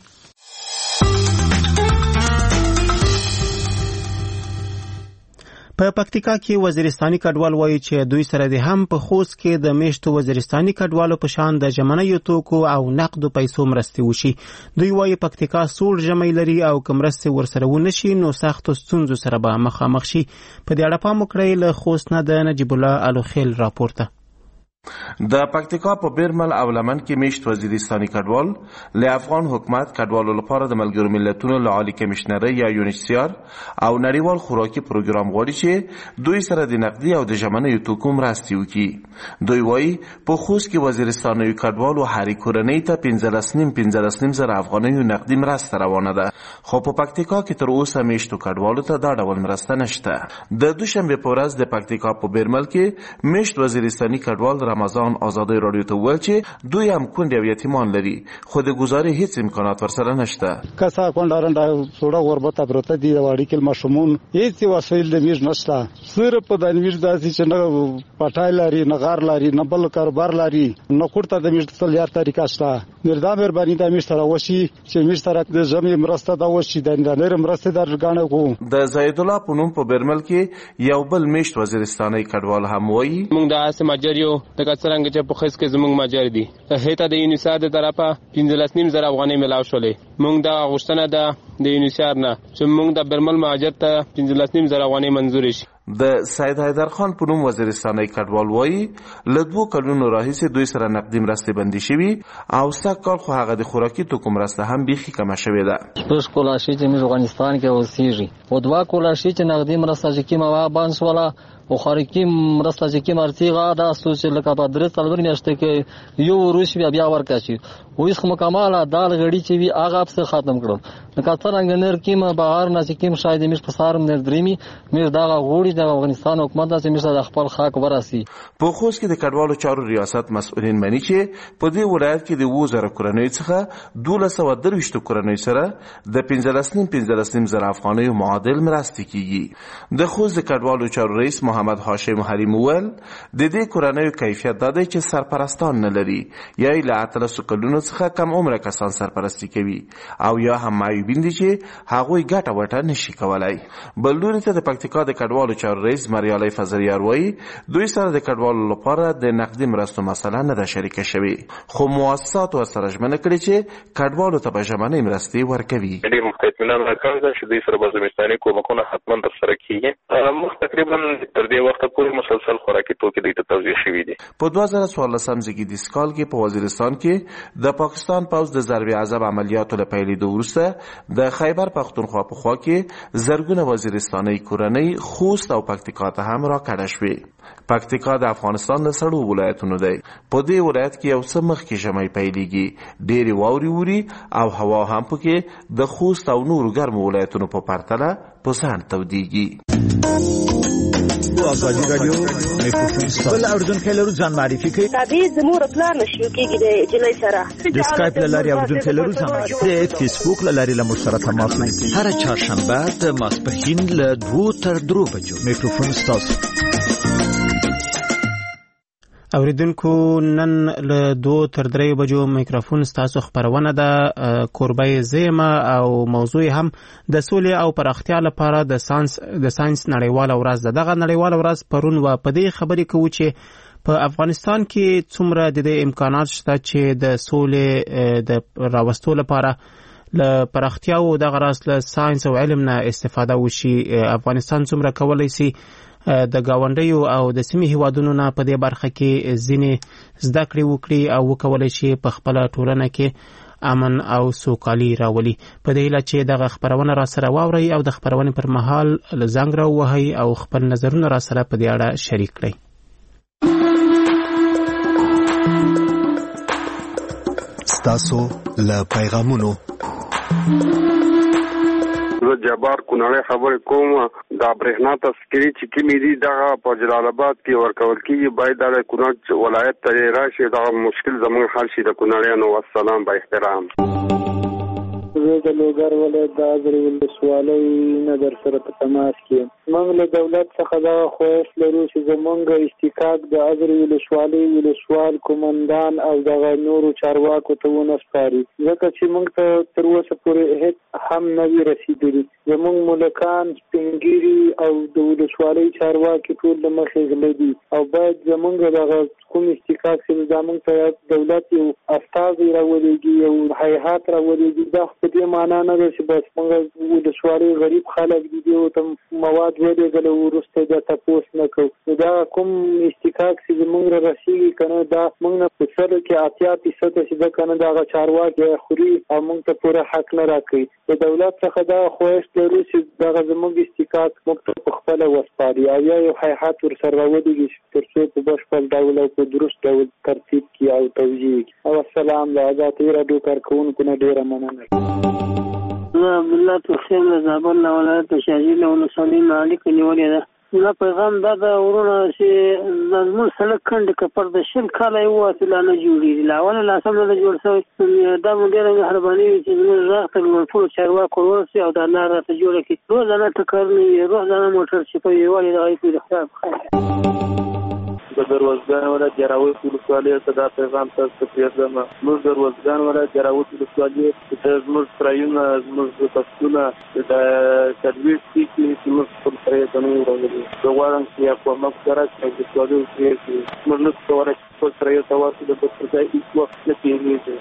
په پکتیکا کې وزیرستاني کډوال وایي چې دوی سره د هم په خوست کې د میشتو وزیرستاني کډوالو په شان د ژمنیو توکو او نقدو پیسو مرستې وشي. دوی وایي پکتیکا سوړ ژمی لري او که مرستې ورسره ونشي نو سختو ستونزو سره به مخامخ شي. په دې اړه پام وکړئ. له خوست نه د نجیب الله الوخیل راپورته. د پکتیکا په بیرمل او لمن کې میشت وزیرستاني کډوال له افغان حکومت کډوالو لپاره د ملګرو ملتونو له عالی کمشنرۍ یا یونیسیار او نړیوال خوراکي پروګرام غواړي چې دوی سره د نقدي او د ژمنیو توکو مرستې وکړي. دوی وایي په خوست کې وزیرستاني کډوالو هرې کورنۍ ته پنځلس نیم پنځلس نیم زره افغانیو نقدي مرسته روانه ده، خو په پکتیکا کې تر اوسه میشتو کډوالو ته دا ډول مرسته نشته. د دوشنبه په ورځ د پکتیکا په بیرمل کې میشت وزیرستاني کډوال رمضان آزادی رادیو ته وویل چې دوی هم کونډې او یتیمان لري خو د ګزارې هیڅ امکانات ورسره نشته. کسا کونډارنده سوړه غربته پروته دي د واړي کې ماشومون هیڅ وسایل د میز نشته. صرف په د میز داسې چې نه پټای لري، نه غار لري، نه بل کاروبار لري، نه کوړه د میز تل یار طریقه شته. ګردا مهرباني د امیر سره وشي چې امیر سره د زمي مرسته دا وشي د نړۍ مرسته درګانه کو د زید الله پونم په برمل کې یو بل میشت وزیرستاني کډوال هم وایي موږ د اسه ماجریو د کڅرنګ چې په خس کې زموږ ماجر دي هیته د یونیسا د طرفه پنځلس نیم زره افغانۍ ملاو شولې موږ د غوښتنه ده د یونیسا نه چې موږ د برمل ماجر ته پنځلس نیم زره افغانۍ منزور شي د سید حیدر خان پونم وزیرستاني کډوال وایي له دوه کلونو راهیسې دوی سره نقدي مرستې بندي شوي او سږ کال خو هغه د خوراکي توکو مرسته هم بیخي کمه شوې ده. شپږ کولاشي چې موږ افغانستان کې اوسېږي او دوه کولاشي چې نقدي مرسته چې کیمه وا بانس ولا او خوراکي مرسته چې کیمه ارتیغه دا سوچ لکه په درې څلور میاشتې کې یو روش بیا بیا ورکاشي او هیڅ مکمل دال غړي چې وی هغه په ختم کړو لکه څنګه نر کیمه بهار نه چې کیم شاید موږ په سارم نر درېمي موږ دا غوړي د افغانستان حکومت چې موږ د خپل خاک وراسي په خوست کې د کډوالو چارو ریاست مسؤلین مني چې په دې ولایت کې د وزره کورنۍ څخه دولس سوه درویشت کورنۍ سره د پنځلس نیم پنځلس نیم زره افغانۍ معادل مرستې کیږي. د خوست د کډوالو چارو رئیس محمد هاشم حریم ول د دې کورنۍ کیفیت دا دی چې سرپرستان نه لري یا له اتلس کلونو څخه کم عمره کسان سرپرستی کوي او یا هم معیوبین دي چې هغوی ګټه وټه نشي کولای. بل لوري ته د پکتیکا د کډوالو چارو رئیس مریالۍ فضلیار وایي دوی سره د کډوالو لپاره د نقدي مرستو مسله نه ده شریکه شوې خو مؤسسات ورسره ژمنه کړې چې کډوالو ته به ژمنۍ مرستې ورکوي. ډېر اطمینان راکړی ده چې دوی سره به زمستاني کومکونه حتما ترسره کېږي. موږ تقریبا تر دې وخته پورې مسلسل خوراکي توکي دوی ته توزیع شوي دي. په دوه زره څوارلسم زېږدیز کال کې په وزیرستان کې د پاکستان پوځ د ضرب عذاب عملیاتو له پیلېدو وروسته د خیبر پښتونخوا په خوا کې زرګونه وزیرستاني کورنۍ خوست او پکتیکا ته هم راکړه شوې. پکتیکا د افغانستان له سړو ولایتونو دی. په دې ولایت کې یو څه مخکې ژمی پیلېږي ډېرې واورې ووري او هوا هم پکې د خوست او نورو ګرمو ولایتونو په پرتله په ځان تودېږي. ازادي رادیو بل اردوونکی لرو ځان معرفي کوي. تابع زموږ پلان شروع کېږي د جلۍ سره د سکایپ له لارې اردوونکی لرو ځان معرفي د فیسبوک له لارې له موږ سره تماس ونیسئ. هره چهارشنبه د ماسپښین له دوو تر درو بجو میکروفون ستاسو. اوریدونکو نن له دوه تر درې بجو میکروفون ستاسو خبرونه ده کوربه زیمه او موضوع هم د سولې او پراختیا لپاره د ساينس د ساينس نړیواله ورځ ده. دغه نړیواله ورځ پرون و په دې خبرې کوو چې په افغانستان کې څومره د دې امکانات شته چې د سولې د راوستلو لپاره له پراختیا او دغه راس له ساينس او علم نه استفاده وشي. افغانستان څومره کولای شي د گاونډیو او د سیمې هیوادونو نه په دې برخه کې ځینې زده کړې وکړي او وکولای شي په خپله ټولنه کې امن او سوکالي راولي. په دې هیله چې دغه خبرونه را سره واورئ او د خبرونې پر مهال زنګ راووهئ او خپل نظرونه را سره په دې اړه شریک کړئ. ستاسو له پیغامونو زه جبار کونړی خبرې کوم. دا برېښنا تذکرې چې کومې دي دغه په جلال آباد کې ورکول کېږي باید دا د کونړ ولایت ته راشي دغه مشکل زموږ حل شي د کونړیانو. والسلام با احترام. زه د لوګر ولایت د ازرې ولسوالۍ نه در سره په تماس کې موږ له دولت څخه دغه خواهش لرو چې زموږ اشتقاق د ازرې ولسوالۍ ولسوال قومندان او دغه نورو چارواکو ته ونه سپاري ځکه چې موږ ته تر اوسه پورې هېڅ هم نه وي رسېدلي. زموږ ملکان سپین او د ولسوالۍ چارواکي ټول د مخې غله دي او باید زموږ دغه کوم اشتقاق چې زموږ ته دولت یو استازی راولېږي یو هیئات راولېږي. دا په دې معنا نه ده چې بس موږ ولسوالۍ غریب خلک دي دې ورته مواد ولېږل وروسته دا تپوس نه کوو. دا کوم اشتقاق چې زموږ را رسېږي که نه دا موږ نه په سلو کې اتیا فیصده چې ده که نه دغه چارواکي خوري او موږ ته پوره حق نه راکوي. د دولت څخه دا خواهش لرو چې دغه زموږ اشتقاق موږ ته په خپله وسپاري او یا یو هیئات ورسره راولېږي تر څو په بشپړ ډول او په درست ډول ترتیب کړي او توجیه کړي. او السلام د ازادي راډیو کارکوونکو نه ډېره مننه. زه عبدالله توخیم له زابل له ولایت د شاهزي له ولسوالۍ نه اړیکه نیولې ده. دا پیغام دا د ورونه چې زموږ سړک کنډ که پر د شل کاله یې ووتو لا نه جوړېږي له اوله لا سم نه ده جوړ شوی. دا مو ډېره مهرباني وي چې زموږ غږ ته لوړپوړو چارواکو ورسي او دا لار راته جوړه کړي. روزانه ټکر نه وي روزانه موټر چې په یووالي دغه یې کړي. د خدای په خیر. د دروازګان ولایت جراوت ولسوالۍ ته دا پیغام تاسو ته پرېږدم. موږ دروازګان ولایت جراوت ولسوالۍ ته زموږ سرایونه زموږ پښتونه د تدویر کې چې موږ خپل سره ته نه راغلي. زه غواړم چې یا کومه سره چې ولسوالۍ کې موږ نو څوره خپل سره ته ورسېږو د پرځای هیڅ وخت نه کېږي.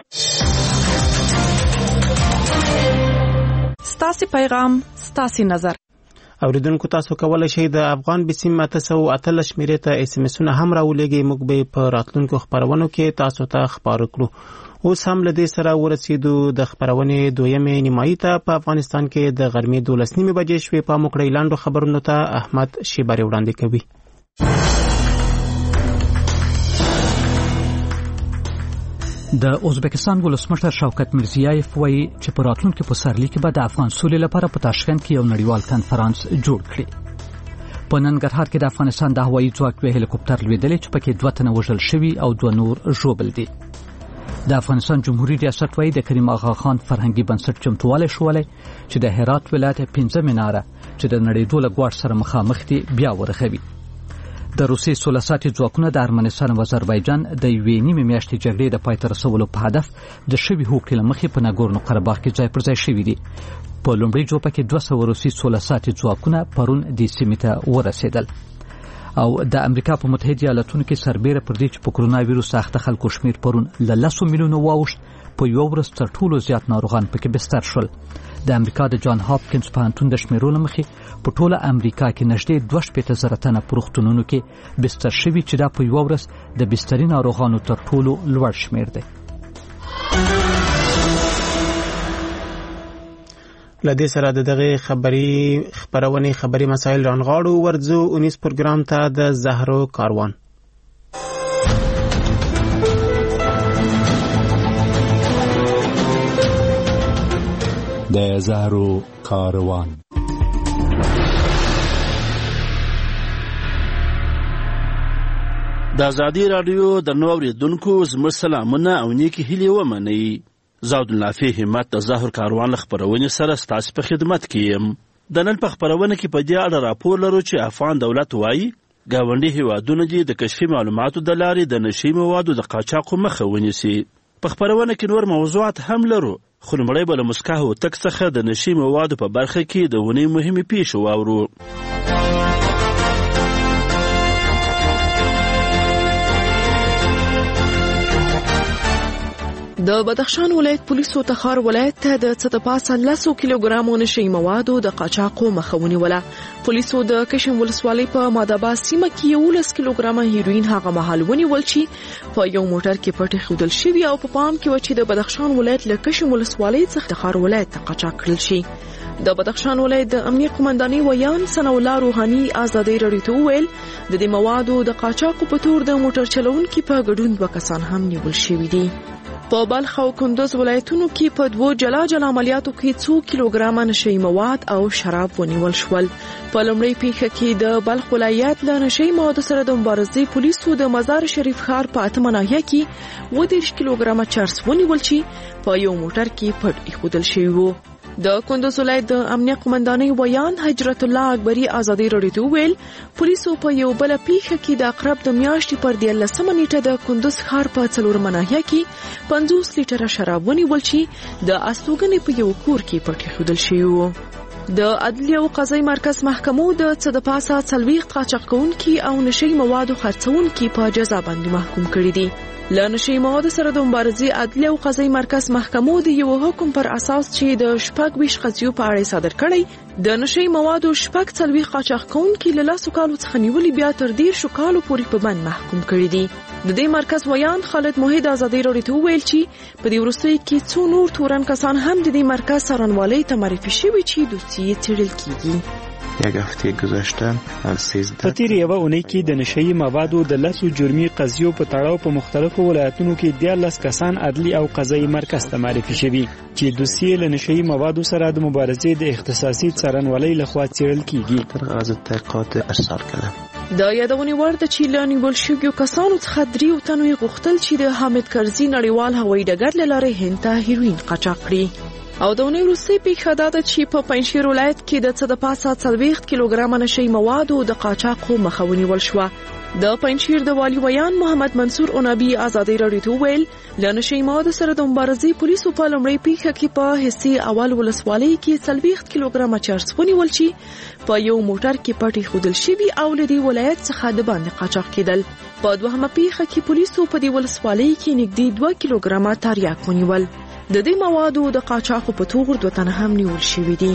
ستاسو پیغام ستاسو نظر. اوریدونکو تاسو کولای شئ د افغان بسیم ماته او اتل شمیرې ته اس ام اسونه هم راولېږئ. موږ به په راتلونکو خبرونو کې تاسو ته خبر کړو. اوس هم لدې سره ورسېدو د خبرونې دویمې نیمایي ته. په افغانستان کې د غرمې دولس نیمې بجې شوې. په موکړی لاندو خبرونو ته احمد شیبری وړاندې کوي. د ازبکستان ولسمشر شوکت میرزیایف وایي چې په راتلونکي پسرلي کې به د افغان سولې لپاره په تاشکند کې یو نړیوال کنفرانس جوړ کړي. په ننګرهار کې د افغانستان د هوایي ځواک یو هلیکوپټر لوېدلی چې پکې دوه تنه وژل شوي او دوه نور ژوبل دي. د افغانستان جمهوریت ریاست وایي د کریم آغا خان فرهنګي بنسټ چمتوالی شولی چې د هرات ولایت پنځه مناره چې د نړېدو له ګواښ سره مخامخ دي بیا ورغوي. د روسي سوله ساتي ځواکونه د ارمنستان او آذربایجان د یوې نیمې میاشتې جګړې د پای ته رسولو په هدف د شوي هوکړې له مخې په ناګورنو قرهباغ کې ځای پر ځای شوي دي. په لومړۍ جوپه کې دوه سوه روسي سوله ساتي ځواکونه پرون دې سیمې ته ورسېدل. او د امریکا په متحده ایالاتونو کې سربېره پر دې چې په کرونا ویروس اخته خلکو شمیر پرون له لسو میلیونو واوښت، په یو ورځ تر ټولو زیات ناروغان پکې بستر شول. د امریکا د جان هاپکینز پوهنتون د شمیرو له مخې په ټوله امریکا کې نږدې دوه شپېته زره تنه په روغتونونو کې بستر شوي چې دا په یوه ورځ د بستري ناروغانو تر ټولو لوړ شمیر دی. لدې سره د دغه خبري خبرونه خبري مسایل رانغاړو. ورځو اونیس پروګرام ته د زهرو کاروان. د زهرو کاروان. د ازادي رادیو د نو اوریدونکو زموږ سلامونه او نیکی هیلې ومنئ. زاد النافع همت د زهر کاروان خبرونه سره ستاسو په خدمت کې یم. د نن په خبرونه کې په دې اړه راپور لرو چې افغان دولت وایي ګاونډي هیوادونه دي د کشفي معلوماتو د لارې د نشي موادو د قاچاق مخه ونیسي. په خبرونه کې نور موضوعات هم لرو، خو لومړی به له مسکا هوتک څخه د نشي موادو په برخه کې د ونې مهمې پیښې واورو. د بدخشان ولایت پولیسو تخار ولایت ته د څه د پاسه لسو کیلوګرامو نشي موادو د قاچاقو مخه ونیوله. پولیسو د کشم ولسوالۍ په ماداباد سیمه کې یولس کیلوګرامه هیروین هغه مهال ونیول چې په یو موټر کې پټ ایښودل شوي او په پام کې و چې د بدخشان ولایت له کشم ولسوالۍ څخه تخار ولایت ته قاچاق کړل شي. د بدخشان ولایت د امنیه قومندانۍ ویان ثناء الله روحاني ازادي رادیو ته وویل د دې موادو د قاچاقو په تور د موټر چلونکي په ګډون دوه کسان هم نیول شوي دي. په بلخ او کندوز ولایتونو کې په دوو جلا جلا عملیاتو کې څو کیلوګرامه نشي مواد او شراب ونیول شول. په لومړۍ پیښه کې د بلخ ولایت له نشي موادو سره د مبارزې پولیسو د مزار شریف ښار په اتمه ناحیه کې اووه دېرش کیلوګرامه چرس ونیول چې په یو موټر کې پټ ایښودل شوي وو. د کندوز ولایت د امنیه قومندانۍ ویان حجرت الله اکبري ازادي رادیو ته ویل پولیسو په یو بل پیښه کې د اقرب د میاشتې پر دیارلسمه نیټه د کندوز ښار په څلورمه ناحیه کې پنځوس لیټره شراب ونیول چې د استوګنې په یو کور کې پټ ایښودل شوي وو. د عدلیه او قضایي مرکز محکمو د څه د پاسه څلوېښت قاچاق کوونکي او نشي موادو خرڅوونکي په جزا باندې محکوم کړي دي. له نشي موادو سره د مبارزې عدلیه او قضایي مرکز محکمو د یو حکم پر اساس چې د شپږ ویشت قضیو په اړه صادر کړی د نشي موادو شپږ څلوېښت قاچاق کوونکي له لسو کالو څخه نیولې بیا تر دېرشو کالو پورې په بند محکوم کړي دي. د دې مرکز ویان خالد موحد ازادي رادیو ته وویل چې په دې وروستیو کې څو نور تورن کسان هم د دې مرکز څارنوالۍ ته معرفي شوي چې دوسیې څېړل کیږي. یک هفته گذشته از سیزده په تیر یوه اونۍ کې د نشهیي موادو د لسو جرمي قضیو په تړاو په مختلفو ولایتونو کې دیارلس کسان عدلي او قضایي مرکز ته معرفي شوي چې دوسیې له نشهیي موادو سره د مبارزې د اختصاصي څارنوالۍ لخوا څېړل کیږي. تر غرض تحقیقات ارسال کړه. د یادونې وړ ده چې له نیول شویو کسانو څخه دریو تنو یې غوښتل چې د حامد کرزي نړیوال هوایي ډګر له لارې هند ته هیروین قاچاق کړي. او د اونۍ وروستۍ پیښه دا ده چې په پنجشیر ولایت کې د څه د پاسه څلوېښت کیلوګرامه نشي موادو د قاچاقو مخه ونیول شوه. د پنځیر د والی ویان محمد منصور اونابي ازادي راډیو ته ویل ل نشي مواد سره د مبارزې پولیسو په لمړی پیښه کې په حصي اول ولسوالۍ کې څلوېښت کیلوګرامه چرس ونیول شي په یو موټر کې پټي خودل شوی او لدی ولایت څخه د باندې قاچاق کېدل. په دوهمه پیښه کې پولیسو په دې ولسوالۍ کې نږدې دوه کیلوګرامه تریاک ونیول. د دې موادو د قاچاق په توګه دوه تنه هم نیول شوی دي.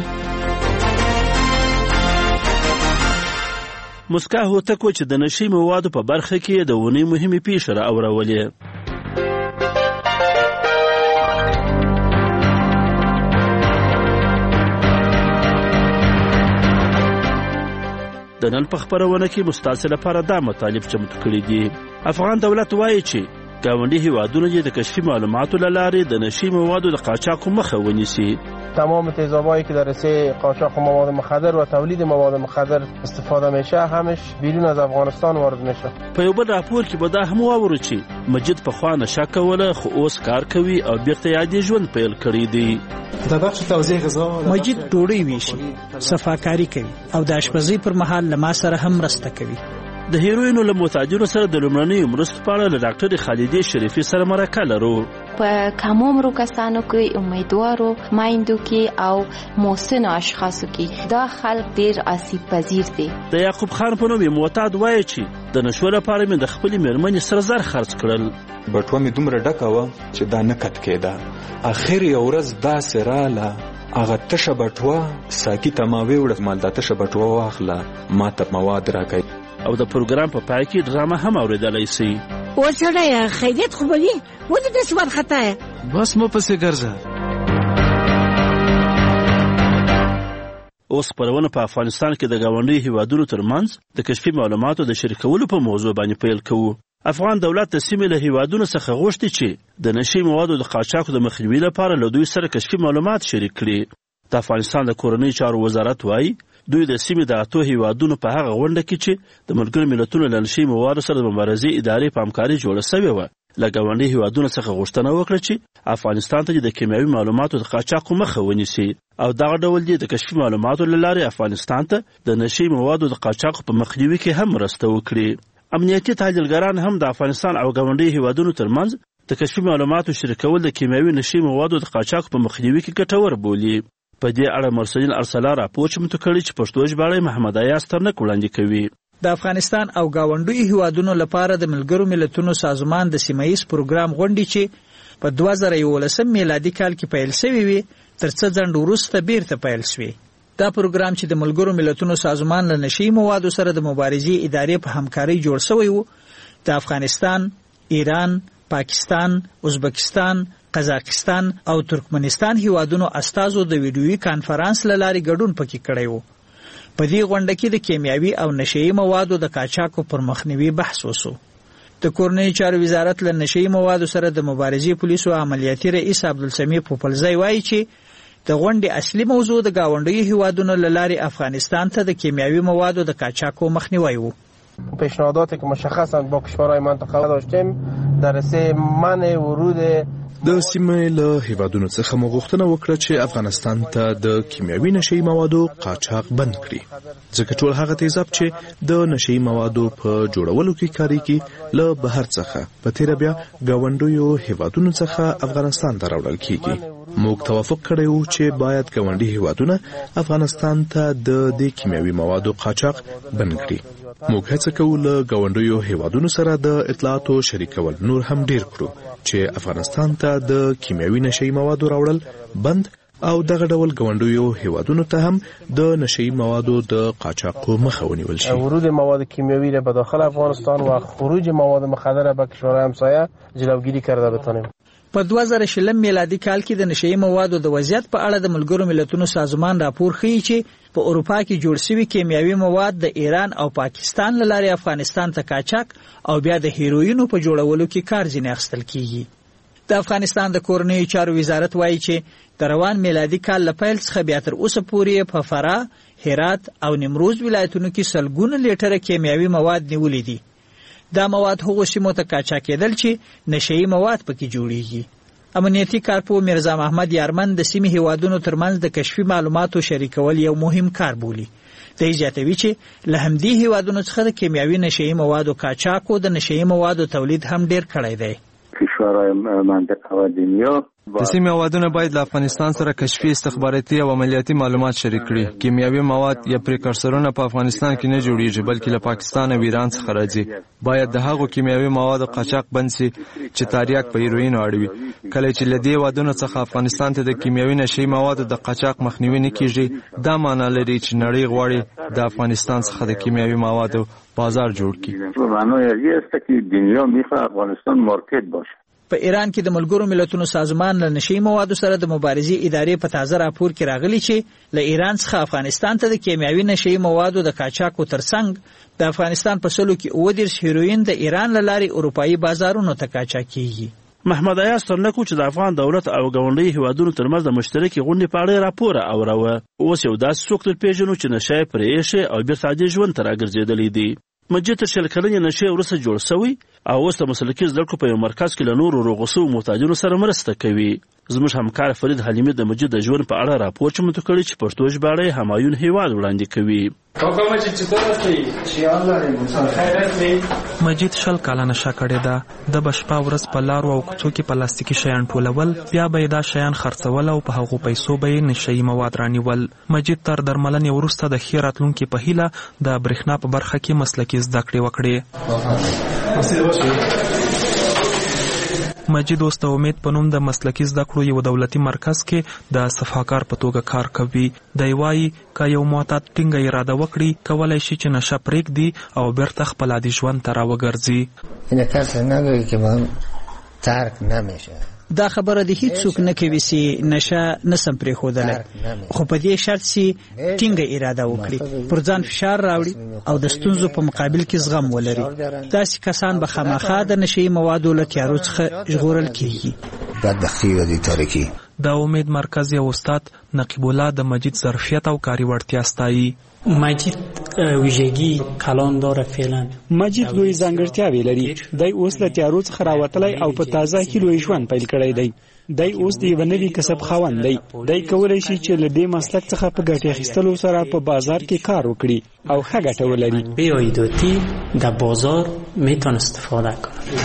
مسکا هوتکو چې د نشي موادو په برخه کې د ونی مهمه پیښه را اورولې. د نن په خبرونه کې مستعصل لپاره دا مطالب چمتو کړي دي. افغان دولت وایي چې ګاونډي هیوادونه د کشفي معلوماتو له لارې د نشي موادو د قاچاق مخه ونیسي. تمام تیزابایی که در رسته قاچاق مواد مخدر و تولید مواد مخدر استفاده میشه همش بیرون از افغانستان وارد میشه. په یو بل راپور کې به دا هم واورو چې مجید په خوا نشه کوله خو اوس کار کوي او بیرته یادې ژوند پیل کړی دی. د بخش توزیع غذا مجید ډوډۍ ویشي، صفاکاری کوي او د اشپزۍ پر مهال له ما سره هم مرسته کوي. د هیروینو له متاجرو سره د لومړنیو مرستو په اړه له ډاکټر خالدې شریفي سره مرکه لرو. په کم عمرو کسانو کې، امیدوارو مایندو کې او محسنو اشخاصو کې دا خلک ډیر آسیب پذیر دي. د یعقوب خان په نوم معتاد وایي چې د نشو لپاره مې د خپلې مېرمنې سره زر خرڅ کړل. بټوه مې دومره ډکه وه چې دا نه کت کېده. اخر یو ورځ داسې راله هغه تشه بټوه ساقي ته ما ویوړه مال دا تشه بټوه واخله ما ته مواد راکوي. او د پروګرام په پای کې ډرامه هم اورېدلی شي. وسړی خیریت خو به وي، ولې داسې وارخطا یې؟ بس مه پسې ګرځه. اوس خپرونه په افغانستان کې د ګاونډیو هیوادونو ترمنځ د کشفي معلوماتو د شریکولو په موضوع باندې پیل کوو. افغان دولت د سیمې له هیوادونو څخه غوښتي چې د نشي موادو د قاچاق د مخنیوي لپاره له دوی سره کشفي معلومات شریک کړي. د افغانستان د کورنۍ چارو وزارت وایي دوی د سیمې د اتو هیوادونو په هغه غونډه کې چې د ملګرو ملتونو له نشي موادو سره د مبارزې ادارې په همکارۍ جوړه شوې وه له ګاونډي هیوادونو څخه غوښتنه وکړه چې افغانستان ته د کیمیاوي معلوماتو د قاچاق مخه ونیسي او دغه ډول دي د کشفي معلوماتو له لارې افغانستان ته د نشي موادو د قاچاق په مخنیوي کې هم مرسته وکړي. امنیتي تحلیلګران هم د افغانستان او ګاونډي هیوادونو ترمنځ د کشفي معلوماتو شریکول د کیمیاوي نشي موادو د قاچاق په مخنیوي کې ګټور بولي. په دې اړه مرسلین ارسلا راپور چمتو کړی چې پښتو ژباړی محمد ایاز ترنک وړاندې کوي. د افغانستان او گاونډیو هیوادونو لپاره د ملګرو ملتونو سازمان د سیمایي پروګرام غونډې چې په دوه زره یولسم میلادي کال کې پیل شوی وي تر څه ځنډ وروسته بیرته پیل شوی. دا پروګرام چې د ملګرو ملتونو سازمان له نشي موادو سره د مبارزې ادارې په همکارۍ جوړ شوی وو، د افغانستان، ایران، پاکستان، ازبکستان، قزاقستان او ترکمنستان هیوادونو استازو د ویډیویي کانفرنس له لارې ګډون پکې کړی وو. په دې غونډه کې د کیمیاوي او نشئی موادو د قاچاقو پر مخنیوي بحث وشو. د کورنۍ چارو وزارت له نشئی موادو سره د مبارزې پولیسو عملیاتي رئیس عبدالسمیع پوپلزی وایي چې د غونډې اصلي موضوع د ګاونډیو هیوادونو له لارې افغانستان ته د کیمیاوي موادو د قاچاقو مخنیوی وو. پیشنهاداتی که مشخصا با کشورهای منطقه داشتیم در راسته منع ورود د سیمې له هیوادونو څخه مو غوښتنه وکړه چې افغانستان ته د کیمیاوي نشئی موادو قاچاق بند کړي، ځکه ټول هغه تیزاب چې د نشئی موادو په جوړولو کې کاریږي له بهر څخه په تیره بیا ګاونډیو هیوادونو څخه افغانستان ته راوړل کیږي. موږ توافق کړی وو چې باید ګاونډي هیوادونه افغانستان ته د دې کیمیاوي موادو قاچاق بند کړي. موږ هڅه کوو له ګاونډیو هیوادونو سره د اطلاعاتو شریکول نور هم ډیر کړو چې افغانستان ته د کیمیاوي نشئی موادو راوړل بند او دغه ډول ګاونډیو هیوادونو ته هم د نشئی موادو د قاچاقو مخه ونیول شي. ورود مواد کیمیاوی را به داخل افغانستان و خروج مواد مخدر به کشورهای همسایه جلوگیری کرده بتانیم. په دوه زره شلم میلادي کال کې د نشئی موادو د وضعیت په اړه د ملګرو ملتونو سازمان راپور ښیي چې په اروپا کې جوړ شوي کیمیاوي مواد د ایران او پاکستان له لارې افغانستان ته قاچاق او بیا د هیروینو په جوړولو کې کار ځینې اخیستل کیږي. د افغانستان د کورنیو چارو وزارت وایي چې د روان میلادي کال له پیل څخه بیا تر اوسه پورې په فراه، هرات او نیمروز ولایتونو کې سلګونه لیټره کیمیاوي مواد نیولې دي. دا مواد هغو سیمو ته قاچاق کېدل چې نشئی مواد پکې جوړیږي. امنیتي کارپو میرزا محمد یارمن د سیمې هیوادونو ترمنځ د کشفي معلوماتو شریکول یو مهم کار بولي. دی زیاتوي چې له همدې هیوادونو څخه د کیمیاوي نشهیي موادو قاچاق او د نشهیي موادو تولید هم ډیر کړی دی. کشورهای منطقه و دنیا د سیمې هیوادونه باید له افغانستان سره کشفي استخباراتي او عملیاتي معلومات شریک کړي. کیمیاوي مواد یا پریکورسرونه په افغانستان کې نه جوړیږي بلکې له پاکستان او ایران څخه راځي. باید د هغو کیمیاوي موادو قاچاق بند شي چې تاریاک په هیروین اړوي. کله چې له دې هیوادونو څخه افغانستان ته د کیمیاوي نشهیي موادو د قاچاق مخنیوي نه کیږي، دا معنی لري چې نړۍ غواړي د افغانستان څخه د کیمیاوي موادو بازار جوړ کړي. معنی یې است که دنیا میخواد افغانستان مارکت باشه. په ایران کې د ملګرو ملتونو سازمان له نشهیي موادو سره د مبارزې ادارې په تازه راپور کې راغلي چې له ایران څخه افغانستان ته د کیمیاوي نشهیي موادو د قاچاقو ترڅنګ د افغانستان په سلو کې اووه دېرش هیروین د ایران له لارې اروپایي بازارونو ته قاچاق کیږي. محمد ایاز ترنکو چې د افغان دولت او ګاونډي هیوادونو ترمنځ د مشترکې غونډې په اړه راپور اوروه، اوس یو داسې څوک درپېژنو چې نشه یې پرې ایښې او بېرته عادي ژوند ته راګرځېدلی دی. مجید تر شل کلنې نشې وروسته جوړ شوی او اوس د مسلکي زده کړو په یو مرکز کې له نورو روغو شوو محتاجینو سره مرسته کوي. زموږ همکار فرید حلیمي د مجید د ژوند په اړه راپور چمتو کړی چې پښتو ژباړه یې همایون هیواد وړاندې کوي. مجید شل کاله نشه کړې ده. د بشپا ورځ په لارو او کوڅو کې پلاستیکي شیان ټولول، بیا به یې دا شیان خرڅول او په هغو پیسو به یې نشهیي مواد رانیول. مجید تر درملنې وروسته د ښې راتلونکي په هیله د برېښنا په برخه کې مسلکي زده کړې وکړې. مجید اوس د امید په نوم د مسلکي زده کړو یو دولتي مرکز کې د صفاکار په توګه کار کوي. دی وایي که یو معتاد ټینګه اراده وکړي کولی شي چې نشه پرېږدي او بیرته خپل عادي ژوند ته راوګرځي. دا خبره د هیڅ څوک نه کوي چې نشه نسم پرېښودلی، خو په دې شرط چې ټینګه اراده وکړي، پر ځان فشار راوړي او د ستونزو په مقابل کې زغم ولري. داسې کسان به خامخا د نشهیي موادو له تیارو څخه ژغورل کېږي. بدبختي و دې تاریکي. د امید مرکز یو استاد نقیب الله د مجید ظرفیت او کاري وړتیا ستایي. مجید ویژگی کلان داره فعلا. مجید لوی ځانګړتیاوې لري. دی اوس له تیارو څخه راوتلی او په تازه هیلو یې ژوند پیل کړی دی. دی اوس د یوه نوي کسب خاوند دی. دی کولی شي چې له دې مسلک څخه په ګټې اخیستلو سره په بازار کې کار وکړي او ښه ګټه ولري. بیایدوتی در بازار میتون استفاده کنه.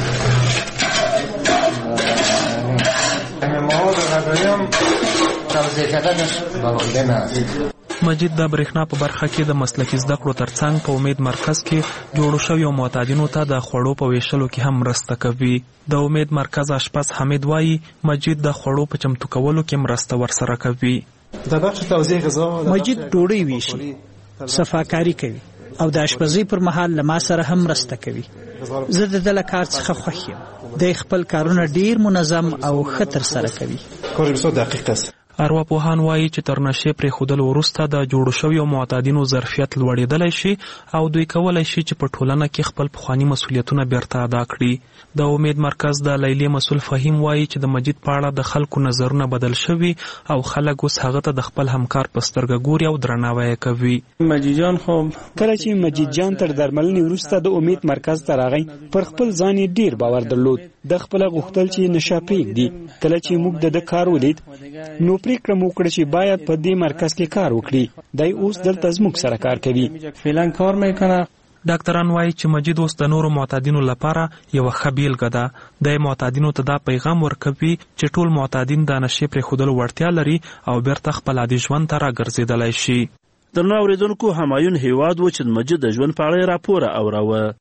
مجید د برېښنا په برخه کې د مسلکي زده کړو ترڅنګ په امید مرکز کې جوړو شویو معتادینو ته د خوړو په ویشلو کې هم مرسته کوي. د امید مرکز اشپز حمید وایي مجید د خوړو په چمتو کولو کې مرسته ورسره کوي. د بخش توزیع غذا مجید ډوډۍ ویشي، صفاکاري کوي او د اشپزۍ پر مهال له ما سره هم مرسته کوي. زه د ده له کار څخه خوښ یم. دی خپل کارونه ډیر منظم او ښه ترسره کوي. کار بسیار دقیق است. ارواپوهان وایي چې تر نشې پرېښودلو وروسته د جوړو شویو معتادینو ظرفیت لوړېدلی شي او دوی کولی شي چې په ټولنه کې خپل پخواني مسؤلیتونه بیرته ادا کړي. د امید مرکز د لیلې مسؤل فهیم وایي چې د مجید په اړه د خلکو نظرونه بدل شوي او خلک اوس هغه ته د خپل همکار په سترګه ګوري او درناوی یې کوي. مجید جان خو کله چې مجید جان تر درملنې وروسته د امید مرکز ته راغی پر خپل ځان یې ډیر باور درلود. د خپله غوښتل چې نشه پرېږدي. کله چې موږ د ده کار ولید نو پریکړه مو وکړه چې باید په دې مرکز کې کار وکړي. دی اوس دلته زموږ سره کار کوي. فعلا کار میکنه. ډاکټران وایي چې مجید اوس د نورو معتادینو لپاره یوه ښه بیلګه ده. دی معتادینو ته دا پیغام ورکوي چې ټول معتادین د نشې پرېښودلو وړتیا لري او بیرته خپل عادي ژوند ته راګرځېدلی شي. درنو اورېدونکو، همایون هیواد و چې د مجید د ژوند په اړه یې راپور اوروه.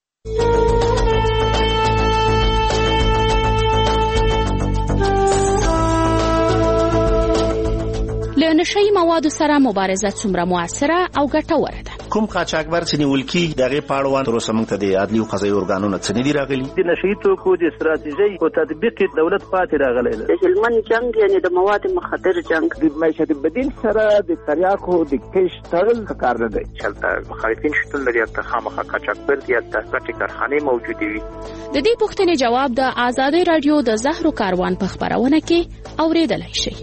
له نشهیي موادو سره مبارزه څومره موثره او ګټوره ده؟ کوم قاچاقبر چې نیول کېږي د هغې په اړوند تر اوسه موږ ته د عدلي او قضایي ارګانونو څه نه دي راغلي. د نشهیي توکو د استراتیژۍ په تطبیق کې دولت پاتې راغلی دی. د هلمند جنګ یعنې د مواد مخدر جنګ د معیشت بدیل سره د تریاکو د کش تړل کار نه دی. هلته مخالفین شتون لري، هلته خامخا قاچاقبر دي، هلته غټې کارخانې موجودې وي. د دې پوښتنې جواب د ازادۍ راډیو د زهرو کاروان په خپرونه کې اورېدلی شئ.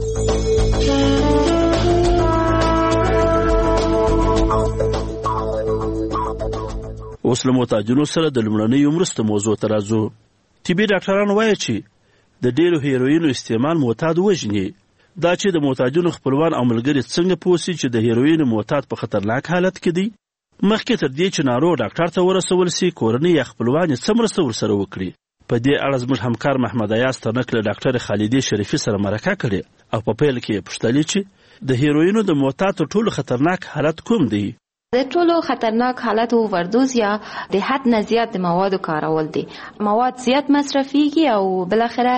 اوس له معتادینو سره د لومړنیو مرستو موضوع ته راځو. طبي ډاکټران وایي چې د ډېرو هیروینو استعمال معتاد وژني. دا چې د معتادینو خپلوان او ملګري څنګه پوه سي چې د هیروین معتاد په خطرناک حالت کې دی. مخکې تر دې چې ناروغ ډاکټر ته ورسول سي، کورنۍ یا خپلوان یې څه مرسته ورسره وکړي. په دې اړه زموږ همکار محمد ایاز ترنک له ډاکټر خالدې شریفي سره مرکه کړې او په پیل کې یې پوښتلې چې د هیروینو د معتاد تر ټولو خطرناک حالت کوم دی؟ د ټولو خطرناک حالت اووردوز یا د حد نه زیات د موادو کارول دي. مواد زیات مصرفيږي او بل اخره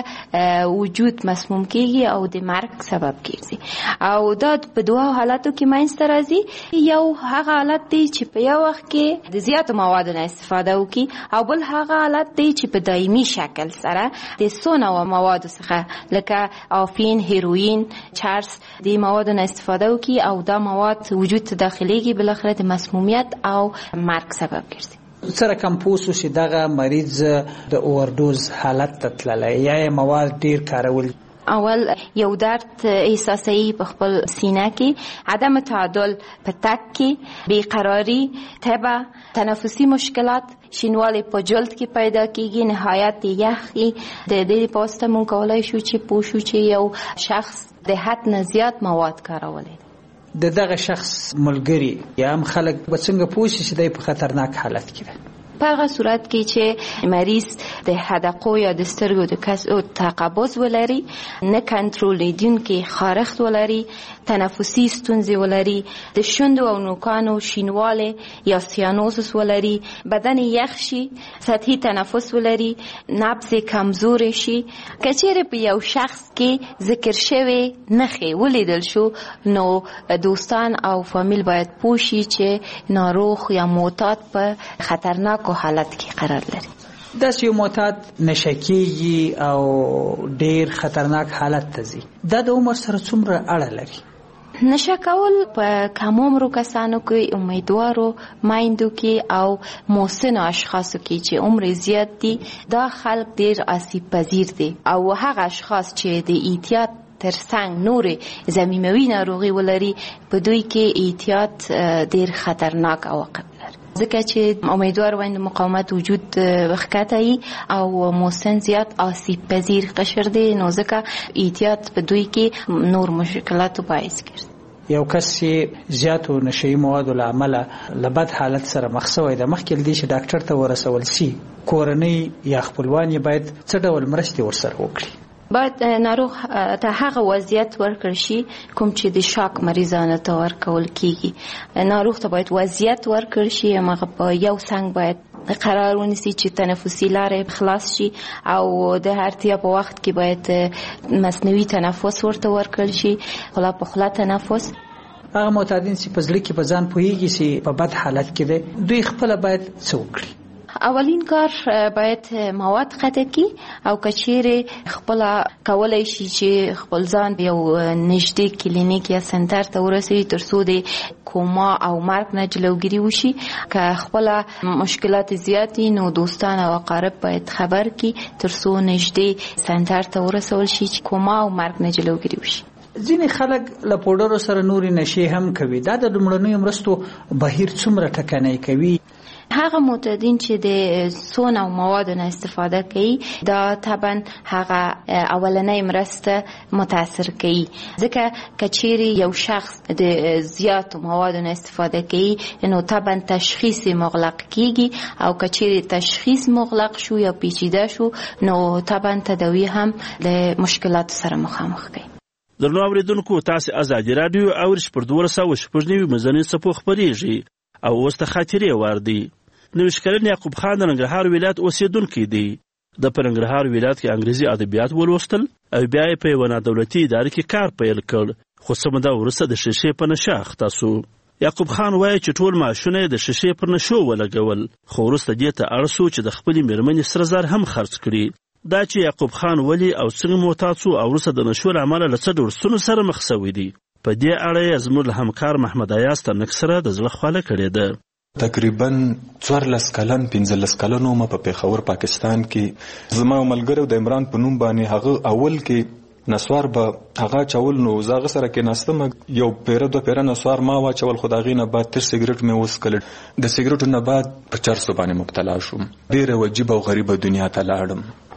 وجود مسموم کیږي او د مرګ سبب کیږي. او دا په دوه حالاتو کې منځته راځي. یو هغه حالت دی چې په یو وخت کې د زیات موادو نه استفاده وکي، او بل هغه حالت دی چې په دایمي شکل سره د سونه او موادو څخه لکه افین، هیروین، چرس د موادو نه استفاده وکي او دا مواد وجود ته داخليږي، بل اخره د مسمومیت او مرګ سبب ګرځي. سره کم پوسو چې دغه مریض د اووردوز حالت ته تللی یا مواد ډیر کارول؟ اول یو درد احساسي په خپل سینه کې، عدم تعادل په تک کې، بیقراری، تبه، تنفسي مشکلات، شینوالی په جلد کې پیدا کیږي، نهایت یخي. د دې پوسټه مونږ کولای شو چې پوښو چې یو شخص د حد نه زیات مواد کارولي. د دغه شخص ملګری یا هم خلک به څنګه پوه شي چې دی په خطرناک حالت کې دی؟ په هغه صورت کې چې مریض د حدقو یا د سترګو د کسو تقبض ولري، نه کنټرولیدونکي خارښت ولري، تنفسي ستونزې ولري، د شونډو او نوکانو شینوالی یا سیانوسس ولري، بدن یخ شي، سطحي تنفس ولري، نبض کمزور شي. که چیرې په یو شخص کې ذکر شوی نښې ولیدل شو، نو دوستان او فامیل باید پوه شي چې ناروغ یا معتاد په خطرناک حالت کې قرار لري. داسې یو معتاد نشه کېږي او ډیر خطرناک حالت ته ځي، دا د عمر سره څومره اړه لري؟ نشه کول په کم عمرو کسانو کې، امیدوارو میندو کې او محسنو اشخاصو کې چې عمر زیات دي، دا خلک ډیر آسیب پذیر دي. او هغه اشخاص چې د احتیاط ترڅنګ نورې ضمیموي ناروغي ولري، په دوی کې احتیاط ډیر خطرناک عواقب لري. ځکه چې امیدوار وایند مقاومت وجود وخکته او محسن زیات آسیب پذیر قشر دی، نو ځکه احتیاط په دوی کې نور مشکلاتو باعث ګرځي. یو کس چې زیاتو نشهیي موادو له امله له بد حالت سره مخ شوی دی، مخکې له دې چې ډاکټر ته ورسول سي، کورنۍ یا خپلوان یې باید څه ډول مرستې ورسره وکړي؟ باید ناروغ ته هغه وضعیت ورکړ شي کوم چې د شاک مریضانو ته ورکول کیږي. ناروغ ته باید وضعیت ورکړ شي، هغه په یو څنګ باید قرار ونیسي چې تنفسي لارې خلاص شي، او د اړتیا په وخت کې باید مصنوعي تنفس ورته ورکړل شي، خلا په خلا تنفس. هغه معتادین چې په زړه کې په ځان پوهېږي چې په بد حالت کې دی، دوی خپله باید څه وکړي؟ اولین کار باید مواد قطع کی، او کچېرې خپل کولای شي چې خپل ځان یو نږدې کلینیک یا سنټر ته ورسوي ترڅو د کوما او مرګ نه جلوګیری وشي. که خپل مشکلات زیاتی نو دوستان او اقارب باید خبر کی ترڅو نږدې سنټر ته ورسول شي چې کوما او مرګ نه جلوګیری وشي. ځینې خلک له پوډرو سره نورې نشې هم کوي، دا د لومړنیو مرستو بهیر څومره ټکنی کوي؟ هغه معتادین چې د سون او موادو نه استفاده کوي، دا طبعا هغه اولنۍ مرسته متاثر کوي. ځکه کچېرې یو شخص د زیاتو موادو نه استفاده کوي، نو طبعا تشخیص مغلق کیږي، او کچېرې تشخیص مغلق شو یا پیچیده شو، نو طبعا تداوی هم د مشکلاتو سره مخامخ کوي. درنو اوریدونکو، تاسو ازادي رادیو او پر دوه سوه شپږ نوي مزني صفو خبرېږي او اوس ته خاطرې واردي. نوش کلن یعقوب خان د ننګرهار ولایت اوسیدونکی دی. د په ننګرهار ولایت کې انګریزي ادبیات ولوستل او بیا یې په یوه نادولتي اداره کې کار پیل کړ، خو څه موده وروسته د شیشې په نشه اخته سو. یعقوب خان وایي چې ټول معاشونه یې د شیشې پر نشو ولګول، خو وروسته دې ته اړ سو چې د خپلې مېرمنې سره زر هم خرڅ کړي. دا چې یعقوب خان ولې او څنګه معتاد سو او وروسته د نشو له امله له څه ډول ستونزو سره مخ سوی دی، په دې اړه یې زموږ له همکار محمد ایاز ترنک سره د زړه خواله کړې ده. تقریبا څوارلس کلن پنځلس کلن وم په پېښور پاکستان کې. زما ملګری د عمران په نوم باندې هغه اول کې نسوار به هغه چول، نو زه هغه سره کېناستم، یو پیره دوه پیره نسوار ما واچول، خو د هغې نه بعد تر سګرټ مې وڅکل. د سګرټو نه بعد په چرسو باندې مبتلا شوم. ډېره عجیبه او غریبه دنیا ته لاړم.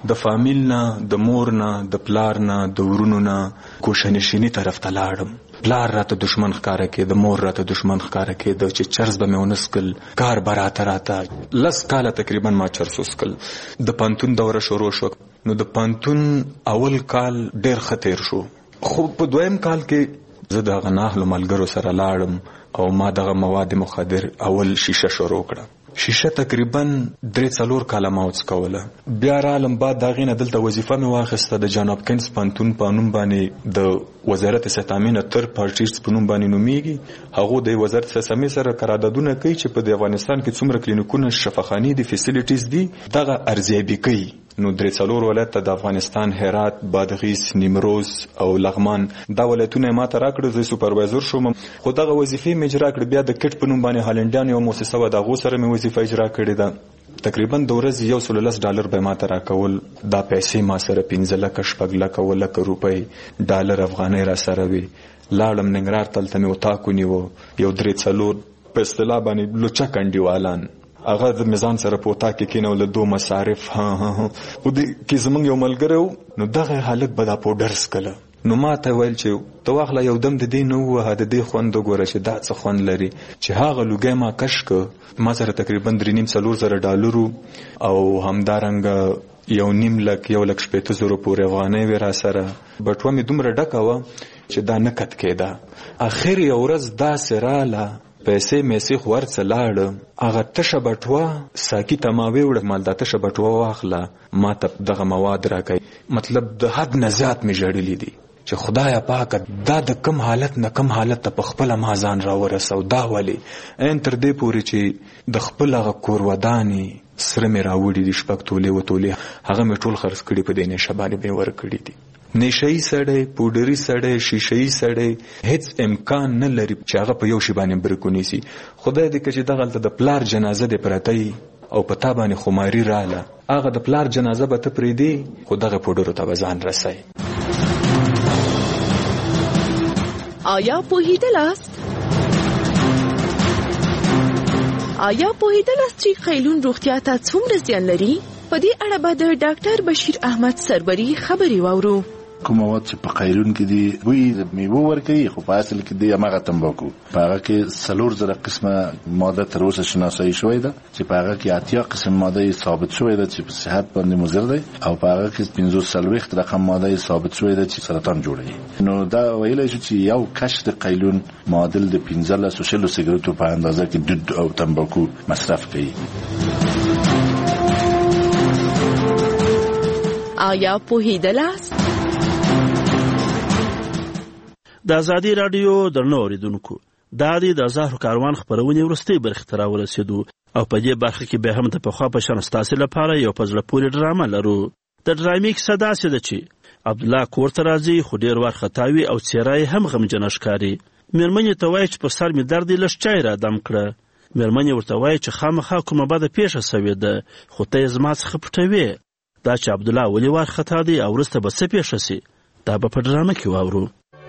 د فامیل نه، د مور نه، د پلار نه، د ورونو نه ګوښه‌نشیني طرف ته لاړم. پلار راته دشمن ښکاره کېده، مور راته دشمن ښکاره کېده چې چرس به مې ونه څکل، کار به راته راته. لس کاله تقریبا ما چرس وڅکل. د پانتون دوره شروع شو. نو د پانتون اول کال ډېر ښه تېر شو، خو په دویم کال کې زه د هغه ناهلو ملګرو سره لاړم او ما دغه مواد مخدر اول شیشه شروع کړه. شیشه تقریبا درې څلور کاله ما وڅکوله. بیا رالم بعد د هغې نه دلته وظیفه مې واخیسته د جان هاپکنز پوهنتون په نوم باندې، د وزارت صحت تامین تر پارټیز په نوم باندې نومیږي. هغوی د وزارت صحت سره قراردادونه کوي چې په د افغانستان کې څومره کلینیکونه، شفاخانې دي، فیسیلیټیز دي، دغه ارزیابي کوي. نو درې څلور ولایت ته د افغانستان هرات، بادغیس، نیمروز او لغمان دا ولایتونه ما ته راکړه. زه سوپروایزر شوم، خو دغه وظیفې مې اجرا کړې. بیا د کټ په نوم باندې هالنډیان یو موسسه وه، د هغو سره مې وظیفه اجرا کړې ده. تقریبا د ورځې یو سل لس ډالر به ما ته راکول. دا پیسې ما سره پنځه لکه شپږ لکه اوه لکه روپۍ ډالر افغانۍ را سره وي. لاړم ننګرهار، تلته مې اتاق ونیو. یو درې څلور په اصطلاح باندې لوچه کنډیوالان، هغه د میزان سره په اتاق کې کېنول، دو مصارف. ها ها ها خو د کې زمونږ یو ملګری و، نو دغه هلک به دا پوډر څکله. نو ما ته ویل چې ته واخله یو دم د دې نه ووهه، د دې خوند وګوره چې دا څه خوند لري. چې هغه لوګی ما کش که، ما سره تقریبا درې نیم څلور زره ډالرو او همدارنګه یو نیم لک یو لک شپېته زرو پورې افغانۍ وې را سره. بټوه مې دومره ډکه وه چې دا نه کت کېده. اخر یو ورځ داسې راله، پیسې میسې خو ورڅه لاړه، هغه تشه بټوه ساقي ته ما ویوړه، مال دا تشه بټوه واخله، ما ته دغه مواد راکوي. مطلب د حد نه زیات مې ژړلي دي چې خدایه پاکه دا د کم حالت نه کم حالت ته په خپله ما ځان راورسو. دا ولې این تر دې پورې چې د خپل هغه کور ودانې سره مې راوړي دي، شپږ تولې و تولې، هغه مې ټول خرڅ کړي، په دې نشه باندې مې ورکړي دي. نشه‌ای سړی، پوډري سړی، شیشه‌ای سړی هیڅ امکان نه لري چې هغه په یو شي باندې برکونی سي. خدای دې که چې دغلته د پلار جنازه دې پرته او په تا باندې خماري راله، هغه د پلار جنازه به ته پرېږدې، خو دغه پوډرو ته به ځان رسوي. آیا پوهېدلاست؟ آیا پوهېدلاست چې قیلون روغتیا ته څومره زیان لري؟ په دې اړه به د ډاکټر بشیر احمد سربري خبرې واورو. کوم مواد چې په قیلون کې دي بوی د میوه ورکوي، خو په اصل کې دی هماغه تمباکو. په هغه کې څلور زره قسمه ماده تر اوسه شناسایی شوې ده، چې په هغه کې اتیا قسم ماده ثابت شوې ده چې په صحت باندې مضر دی، او په هغه کې پنځوس څلوېښت رقم ماده ثابت شوې ده چې سرطان جوړوي. نو دا ویلی شو چې یو کش د قیلون معادل د پنځلسو شلو سګرټو په اندازه کې دود او تمباکو مصرف کوي. آیا پوهېدلاست؟ د ازادي راډیو درنو اوریدونکو، دا د زهرو کاروان خپرونې وروستۍ برخې ته راورسېدو او په دې برخه کې بیا هم د پخوا په شان ستاسې لپاره یو په زړه پورې ډرامه لرو. د ډرامې کیسه داسې ده چې عبدالله کور ته راځي، خو ډېر وارخطا وي او څېره یې هم غمجنه ښکاري. مېرمنې ته وایي چې پر سر مې درد یې لږ چای را دم کړه. مېرمنې ورته وایي چې خامخا کومه بده پیښه سوې ده، خو ته یې زما څخه پټوې. دا چې عبدالله ولې وارخطا دی او وروسته به څه پیښه سي، دا به په ډرامه کې واورو.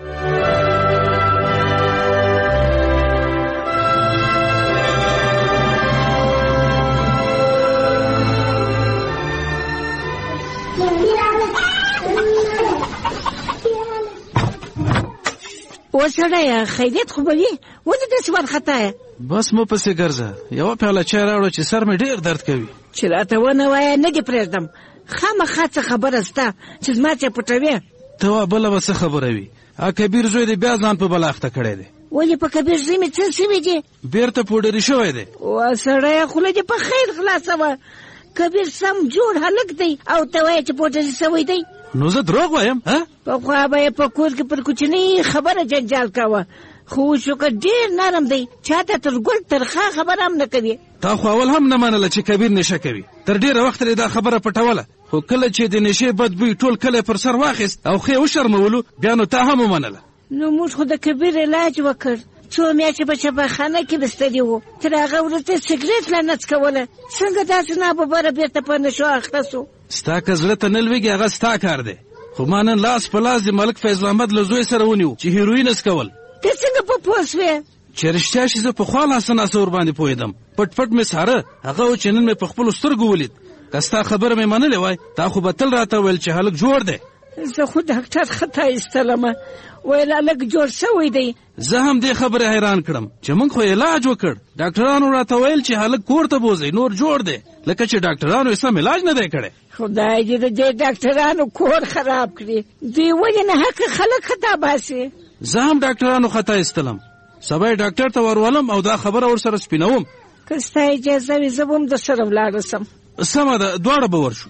و سړی خیریت خو به وي، ولې داسې وارخطا یې؟ بس مو پسې ګرځه، یوه پیاله چای راوړه چې سر مې ډېر درد کوي. چې راته ونه وایه نه دې پرېږدم، خامخا څه خبره سته چې زما څه پټوې؟ ته وا بله به څه خبره وي؟ ا کبیر زوی دې بیا ځان په بلا اخته کړی دی. ولې په کبیر زوی مې څه سوي دي؟ بېرته پوډري شوی دی. و سړیه خوله دې په خیر خلاصوه، کبیر سم جوړ هلک دی او ته وایې چې پوډري سوی دی. نو زه دروغ وایم؟ پخوا به یې په کور کې پر کوچنۍ خبره جنجال کوه، خو اوس که ډېر نرم دی، چاته تر ګل ترخه خبره هم نه کوي. تا خو اول هم نه منله چې کبیر نشه کوي، تر ډېره وخته یې دا خبره پټوله، خو کله چې د نشې بد بوی ټول کلی پر سر واخیست او ښې وشرمولو، بیا نو تا هم ومنله. نو موږ خو د کبیر علاج وکړ، څو میاشتې په شفاخانه کې بستري وو، تر هغه وروسته سګرېټ لا نه څکوله. څنګه داسې ناببره بېرته په نشو اخته سو؟ ستا که زړه ته نه لوېږي هغه ستا کار دی، خو ما نن لاس په لاس د ملک فیض محمد له زوی سره ونیو چې هیروین څکول. ته څنګه په پوه سوې؟ چې رښتیا شي زه پخوا لاسه ناسه ورباندې پوهېدم، پټ پټ مې څاره، هغه و چې نن مې په خپلو سترګو ولید. که ستا خبره مې منلې وای تا خو به تل راته ویل چې هلک جوړ دی. زه خو ډاکټر خطا ایستلمه ویل هلک جوړ شوی دی. زه هم دې خبرې حیران کړم چې موږ خو علاج وکړ، ډاکټرانو راته ویل چې هلک کور ته بوځئ نور جوړ دی، لکه چې ډاکټرانو یې سم علاج نه دی کړی. خدای دې د دې ډاکټرانو کور خراب کړي، دوی ولې نه حق خلک خطا باسي. زه هم ډاکټرانو خطا ایستلم، سبا یې ډاکټر ته ورولم او دا خبره ورسره سپینوم. که ستا اجازه وي زه به هم درسره ولاړه سم. سمه ده، دواړه به ورشو.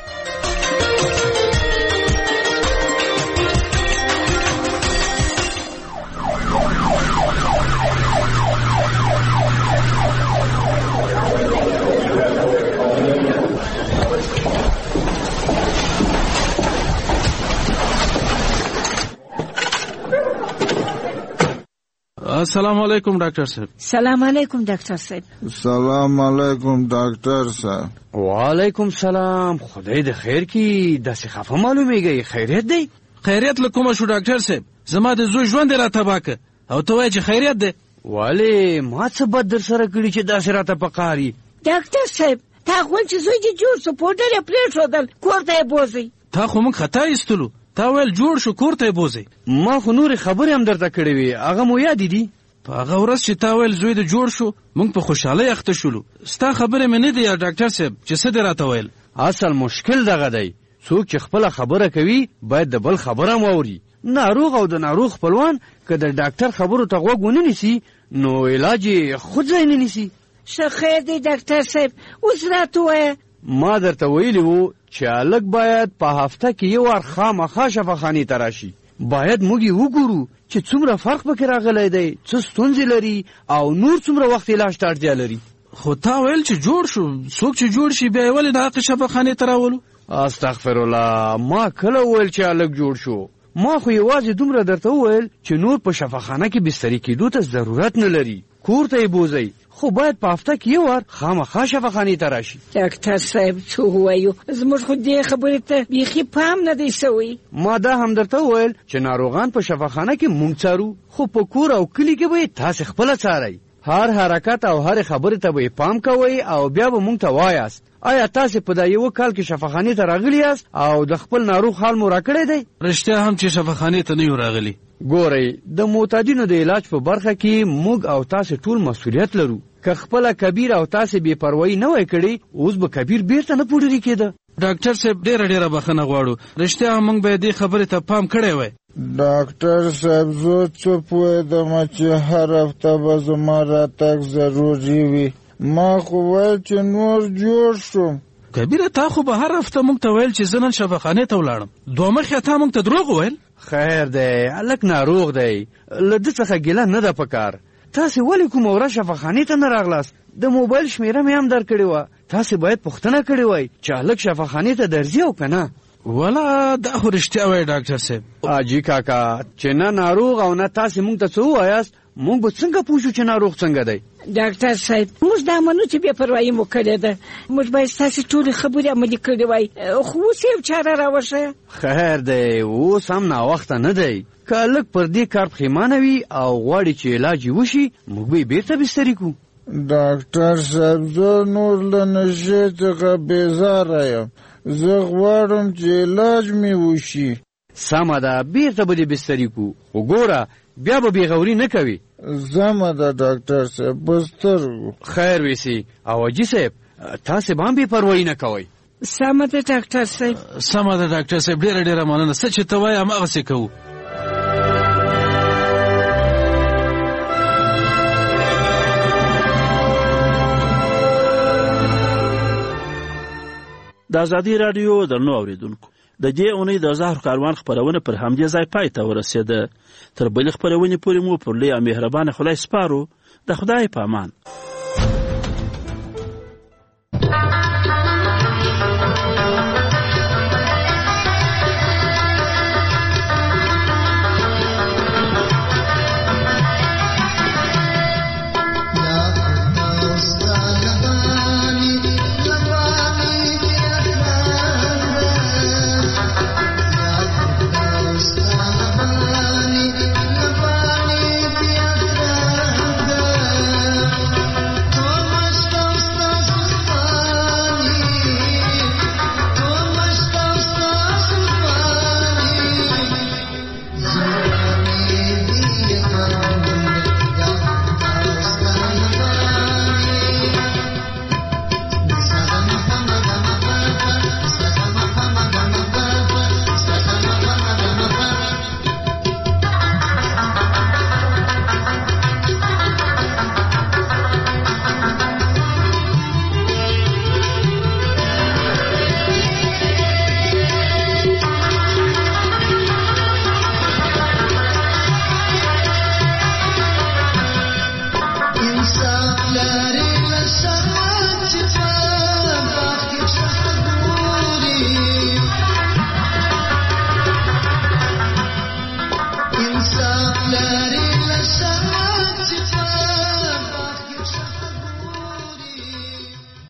السلام علیکم ډاکټر صاحب. سلام علیکم ډاکټر صاحب. سلام علیکم ډاکټر صاحب. وعلیکم سلام. خدای دې خیر کی، داسې خفه معلومیږي، خیریت دی؟ خیریت له کومه شو ډاکټر صاحب؟ زما د زوی ژوند را تباه که او ته وایې چې خیریت دی. ولې ما څه بد در سره کړي چې داسې راته پکاري؟ ډاکټر صاحب تا غول چې زوی دې جوړ سو پوډر یې پرېښودل کور ته یې بوځئ. تا خو موږ خطا ایستلو، تا ویل جوړ شو کور ته یې بوځئ. ما خو نورې خبرې هم درته کړې وې، هغه مو یادې دي؟ په هغه ورځ چې تا ویل زوی دې جوړ شو موږ په خوشحالۍ اخته شولو. ستا خبرې مې نه دی یا ډاکټر صاحب چې څه دې راته ویل؟ اصل مشکل دغه دی، څوک چې خپله خبره کوي باید د بل خبره هم واوري. ناروغ او د ناروغ خپلوان که د ډاکټر خبرو ته غوږ ونه نیسي نو علاج یې خود ځای نه نیسي. ښه خیر دی ډاکټر صاحب، اوس راته ووایه. ما درته ویلي وو چې هلک باید په هفته کې یو وار خامخا شفاخانې ته راشي. باید موږ یې وګورو چې څومره فرق پکې راغلی دی، څه ستونزې لري او نور څومره وخت علاج ته اړتیا لري. خو تا ویل چې جوړ شو، څوک چې جوړ شي بیا یې ولې د حق شفاخانې ته راولو؟ استغفرالله، ما کله ویل چې هلک جوړ شو؟ ما خو یوازې دومره درته وویل چې نور په شفاخانه کې بستري کېدو ته ضرورت نه لري، کور ته یې بوځئ، خو باید په هفته کې یو وار خامخا شفاخانې ته راشي. ډاکټر صاحب څه ووایو، زموږ خو دې خبرې ته بیخي پام نه دی شوی. ما دا هم درته وویل چې ناروغان په شفاخانه کې مونږ څارو، خو په کور او کلي کې به یې تاسې خپله څارئ. هر حرکت او هر خبرې ته به پام کوئ او بیا به مونږ ته وایاست آیا تاسې په دا یو کال کې شفاخانې ته راغلي یاست او د خپل ناروغ حال مو راکړی دی؟ رښتیا هم چې شفاخانې ته نه یو راغلي. ګورئ، د معتادینو د علاج په برخه کې موږ او تاسې ټول مسؤلیت لرو. که خپله کبیر او تاسې بې پروایي نه وای کړې اوس به کبیر بیرته نه پوډري کېده. ډاکټر صاحب ډېره ډېره بخښنه غواړو، رښتیا هم موږ به یې دې خبرې ته پام کړی وای. ډاکټر صاحب زه څه پوهېدم چې هر هفته به زما راتګ ضروري وي، ما خو ویل چې نور جوړ شوم. کبیره تا خو به هر هفته موږ ته ویل چې زه نن شفاخانې ته ولاړم، دوه مخې تا موږ ته دروغ وویل. خیر دی، هلک ناروغ دی، له ده څخه ګیله نه ده پکار. تاسې ولې کومه ورځ شفاخانې ته نه راغلاست؟ د موبایل شمیره مې هم درکړې وه، تاسې باید پوښتنه کړې وای چې هلک شفاخانې ته درځي او که نه. ولا دا خو رښتیا وایي ډاکټر صاحب. حاجي کاکا چې نه ناروغ او نه تاسې موږ ته څه ووایاست موږ به څنګه پوه شو چې ناروغ څنګه دی؟ ډاکټر صاحب موږ دا منو چې بې پروایي مو کړې ده، موږ باید ستاسې ټولې خبرې عملي کړې وای، خو اوس یې یو چاره راوښیه. خیر دی، اوس هم ناوخته نه دی. که هلک پر دې کار پښیمانه وي او غواړي چې علاج یې وشي موږ به یې بېرته بستري کړو. ډاکټر صاحب زه نور له نشې څخه بېزاره یم، زه غواړم چې علاج مې وشي. سمه ده، بېرته به دې بستري کړو، وګوره بیا به بېغوري نه کوي. زمه ده ډاکټر صاحب، په سترګو. خیر ویسي او حاجي صاحب تاسې به هم بې پروایي نه کوئ. سمه ده ډاکټر صاحب. سمه ده ډاکټر صاحب، ډېره ډېره مننه، څه چې ته وایې هماغسې کوو. د ازادي راډیو درنو اوریدونکو، د دې اونۍ د زهر کاروان خپرونه پر همدې ځای پای ته ورسېده. تر بلې خپرونې پورې مو پر لوی او مهربانه خدای سپارو. د خدای په امان.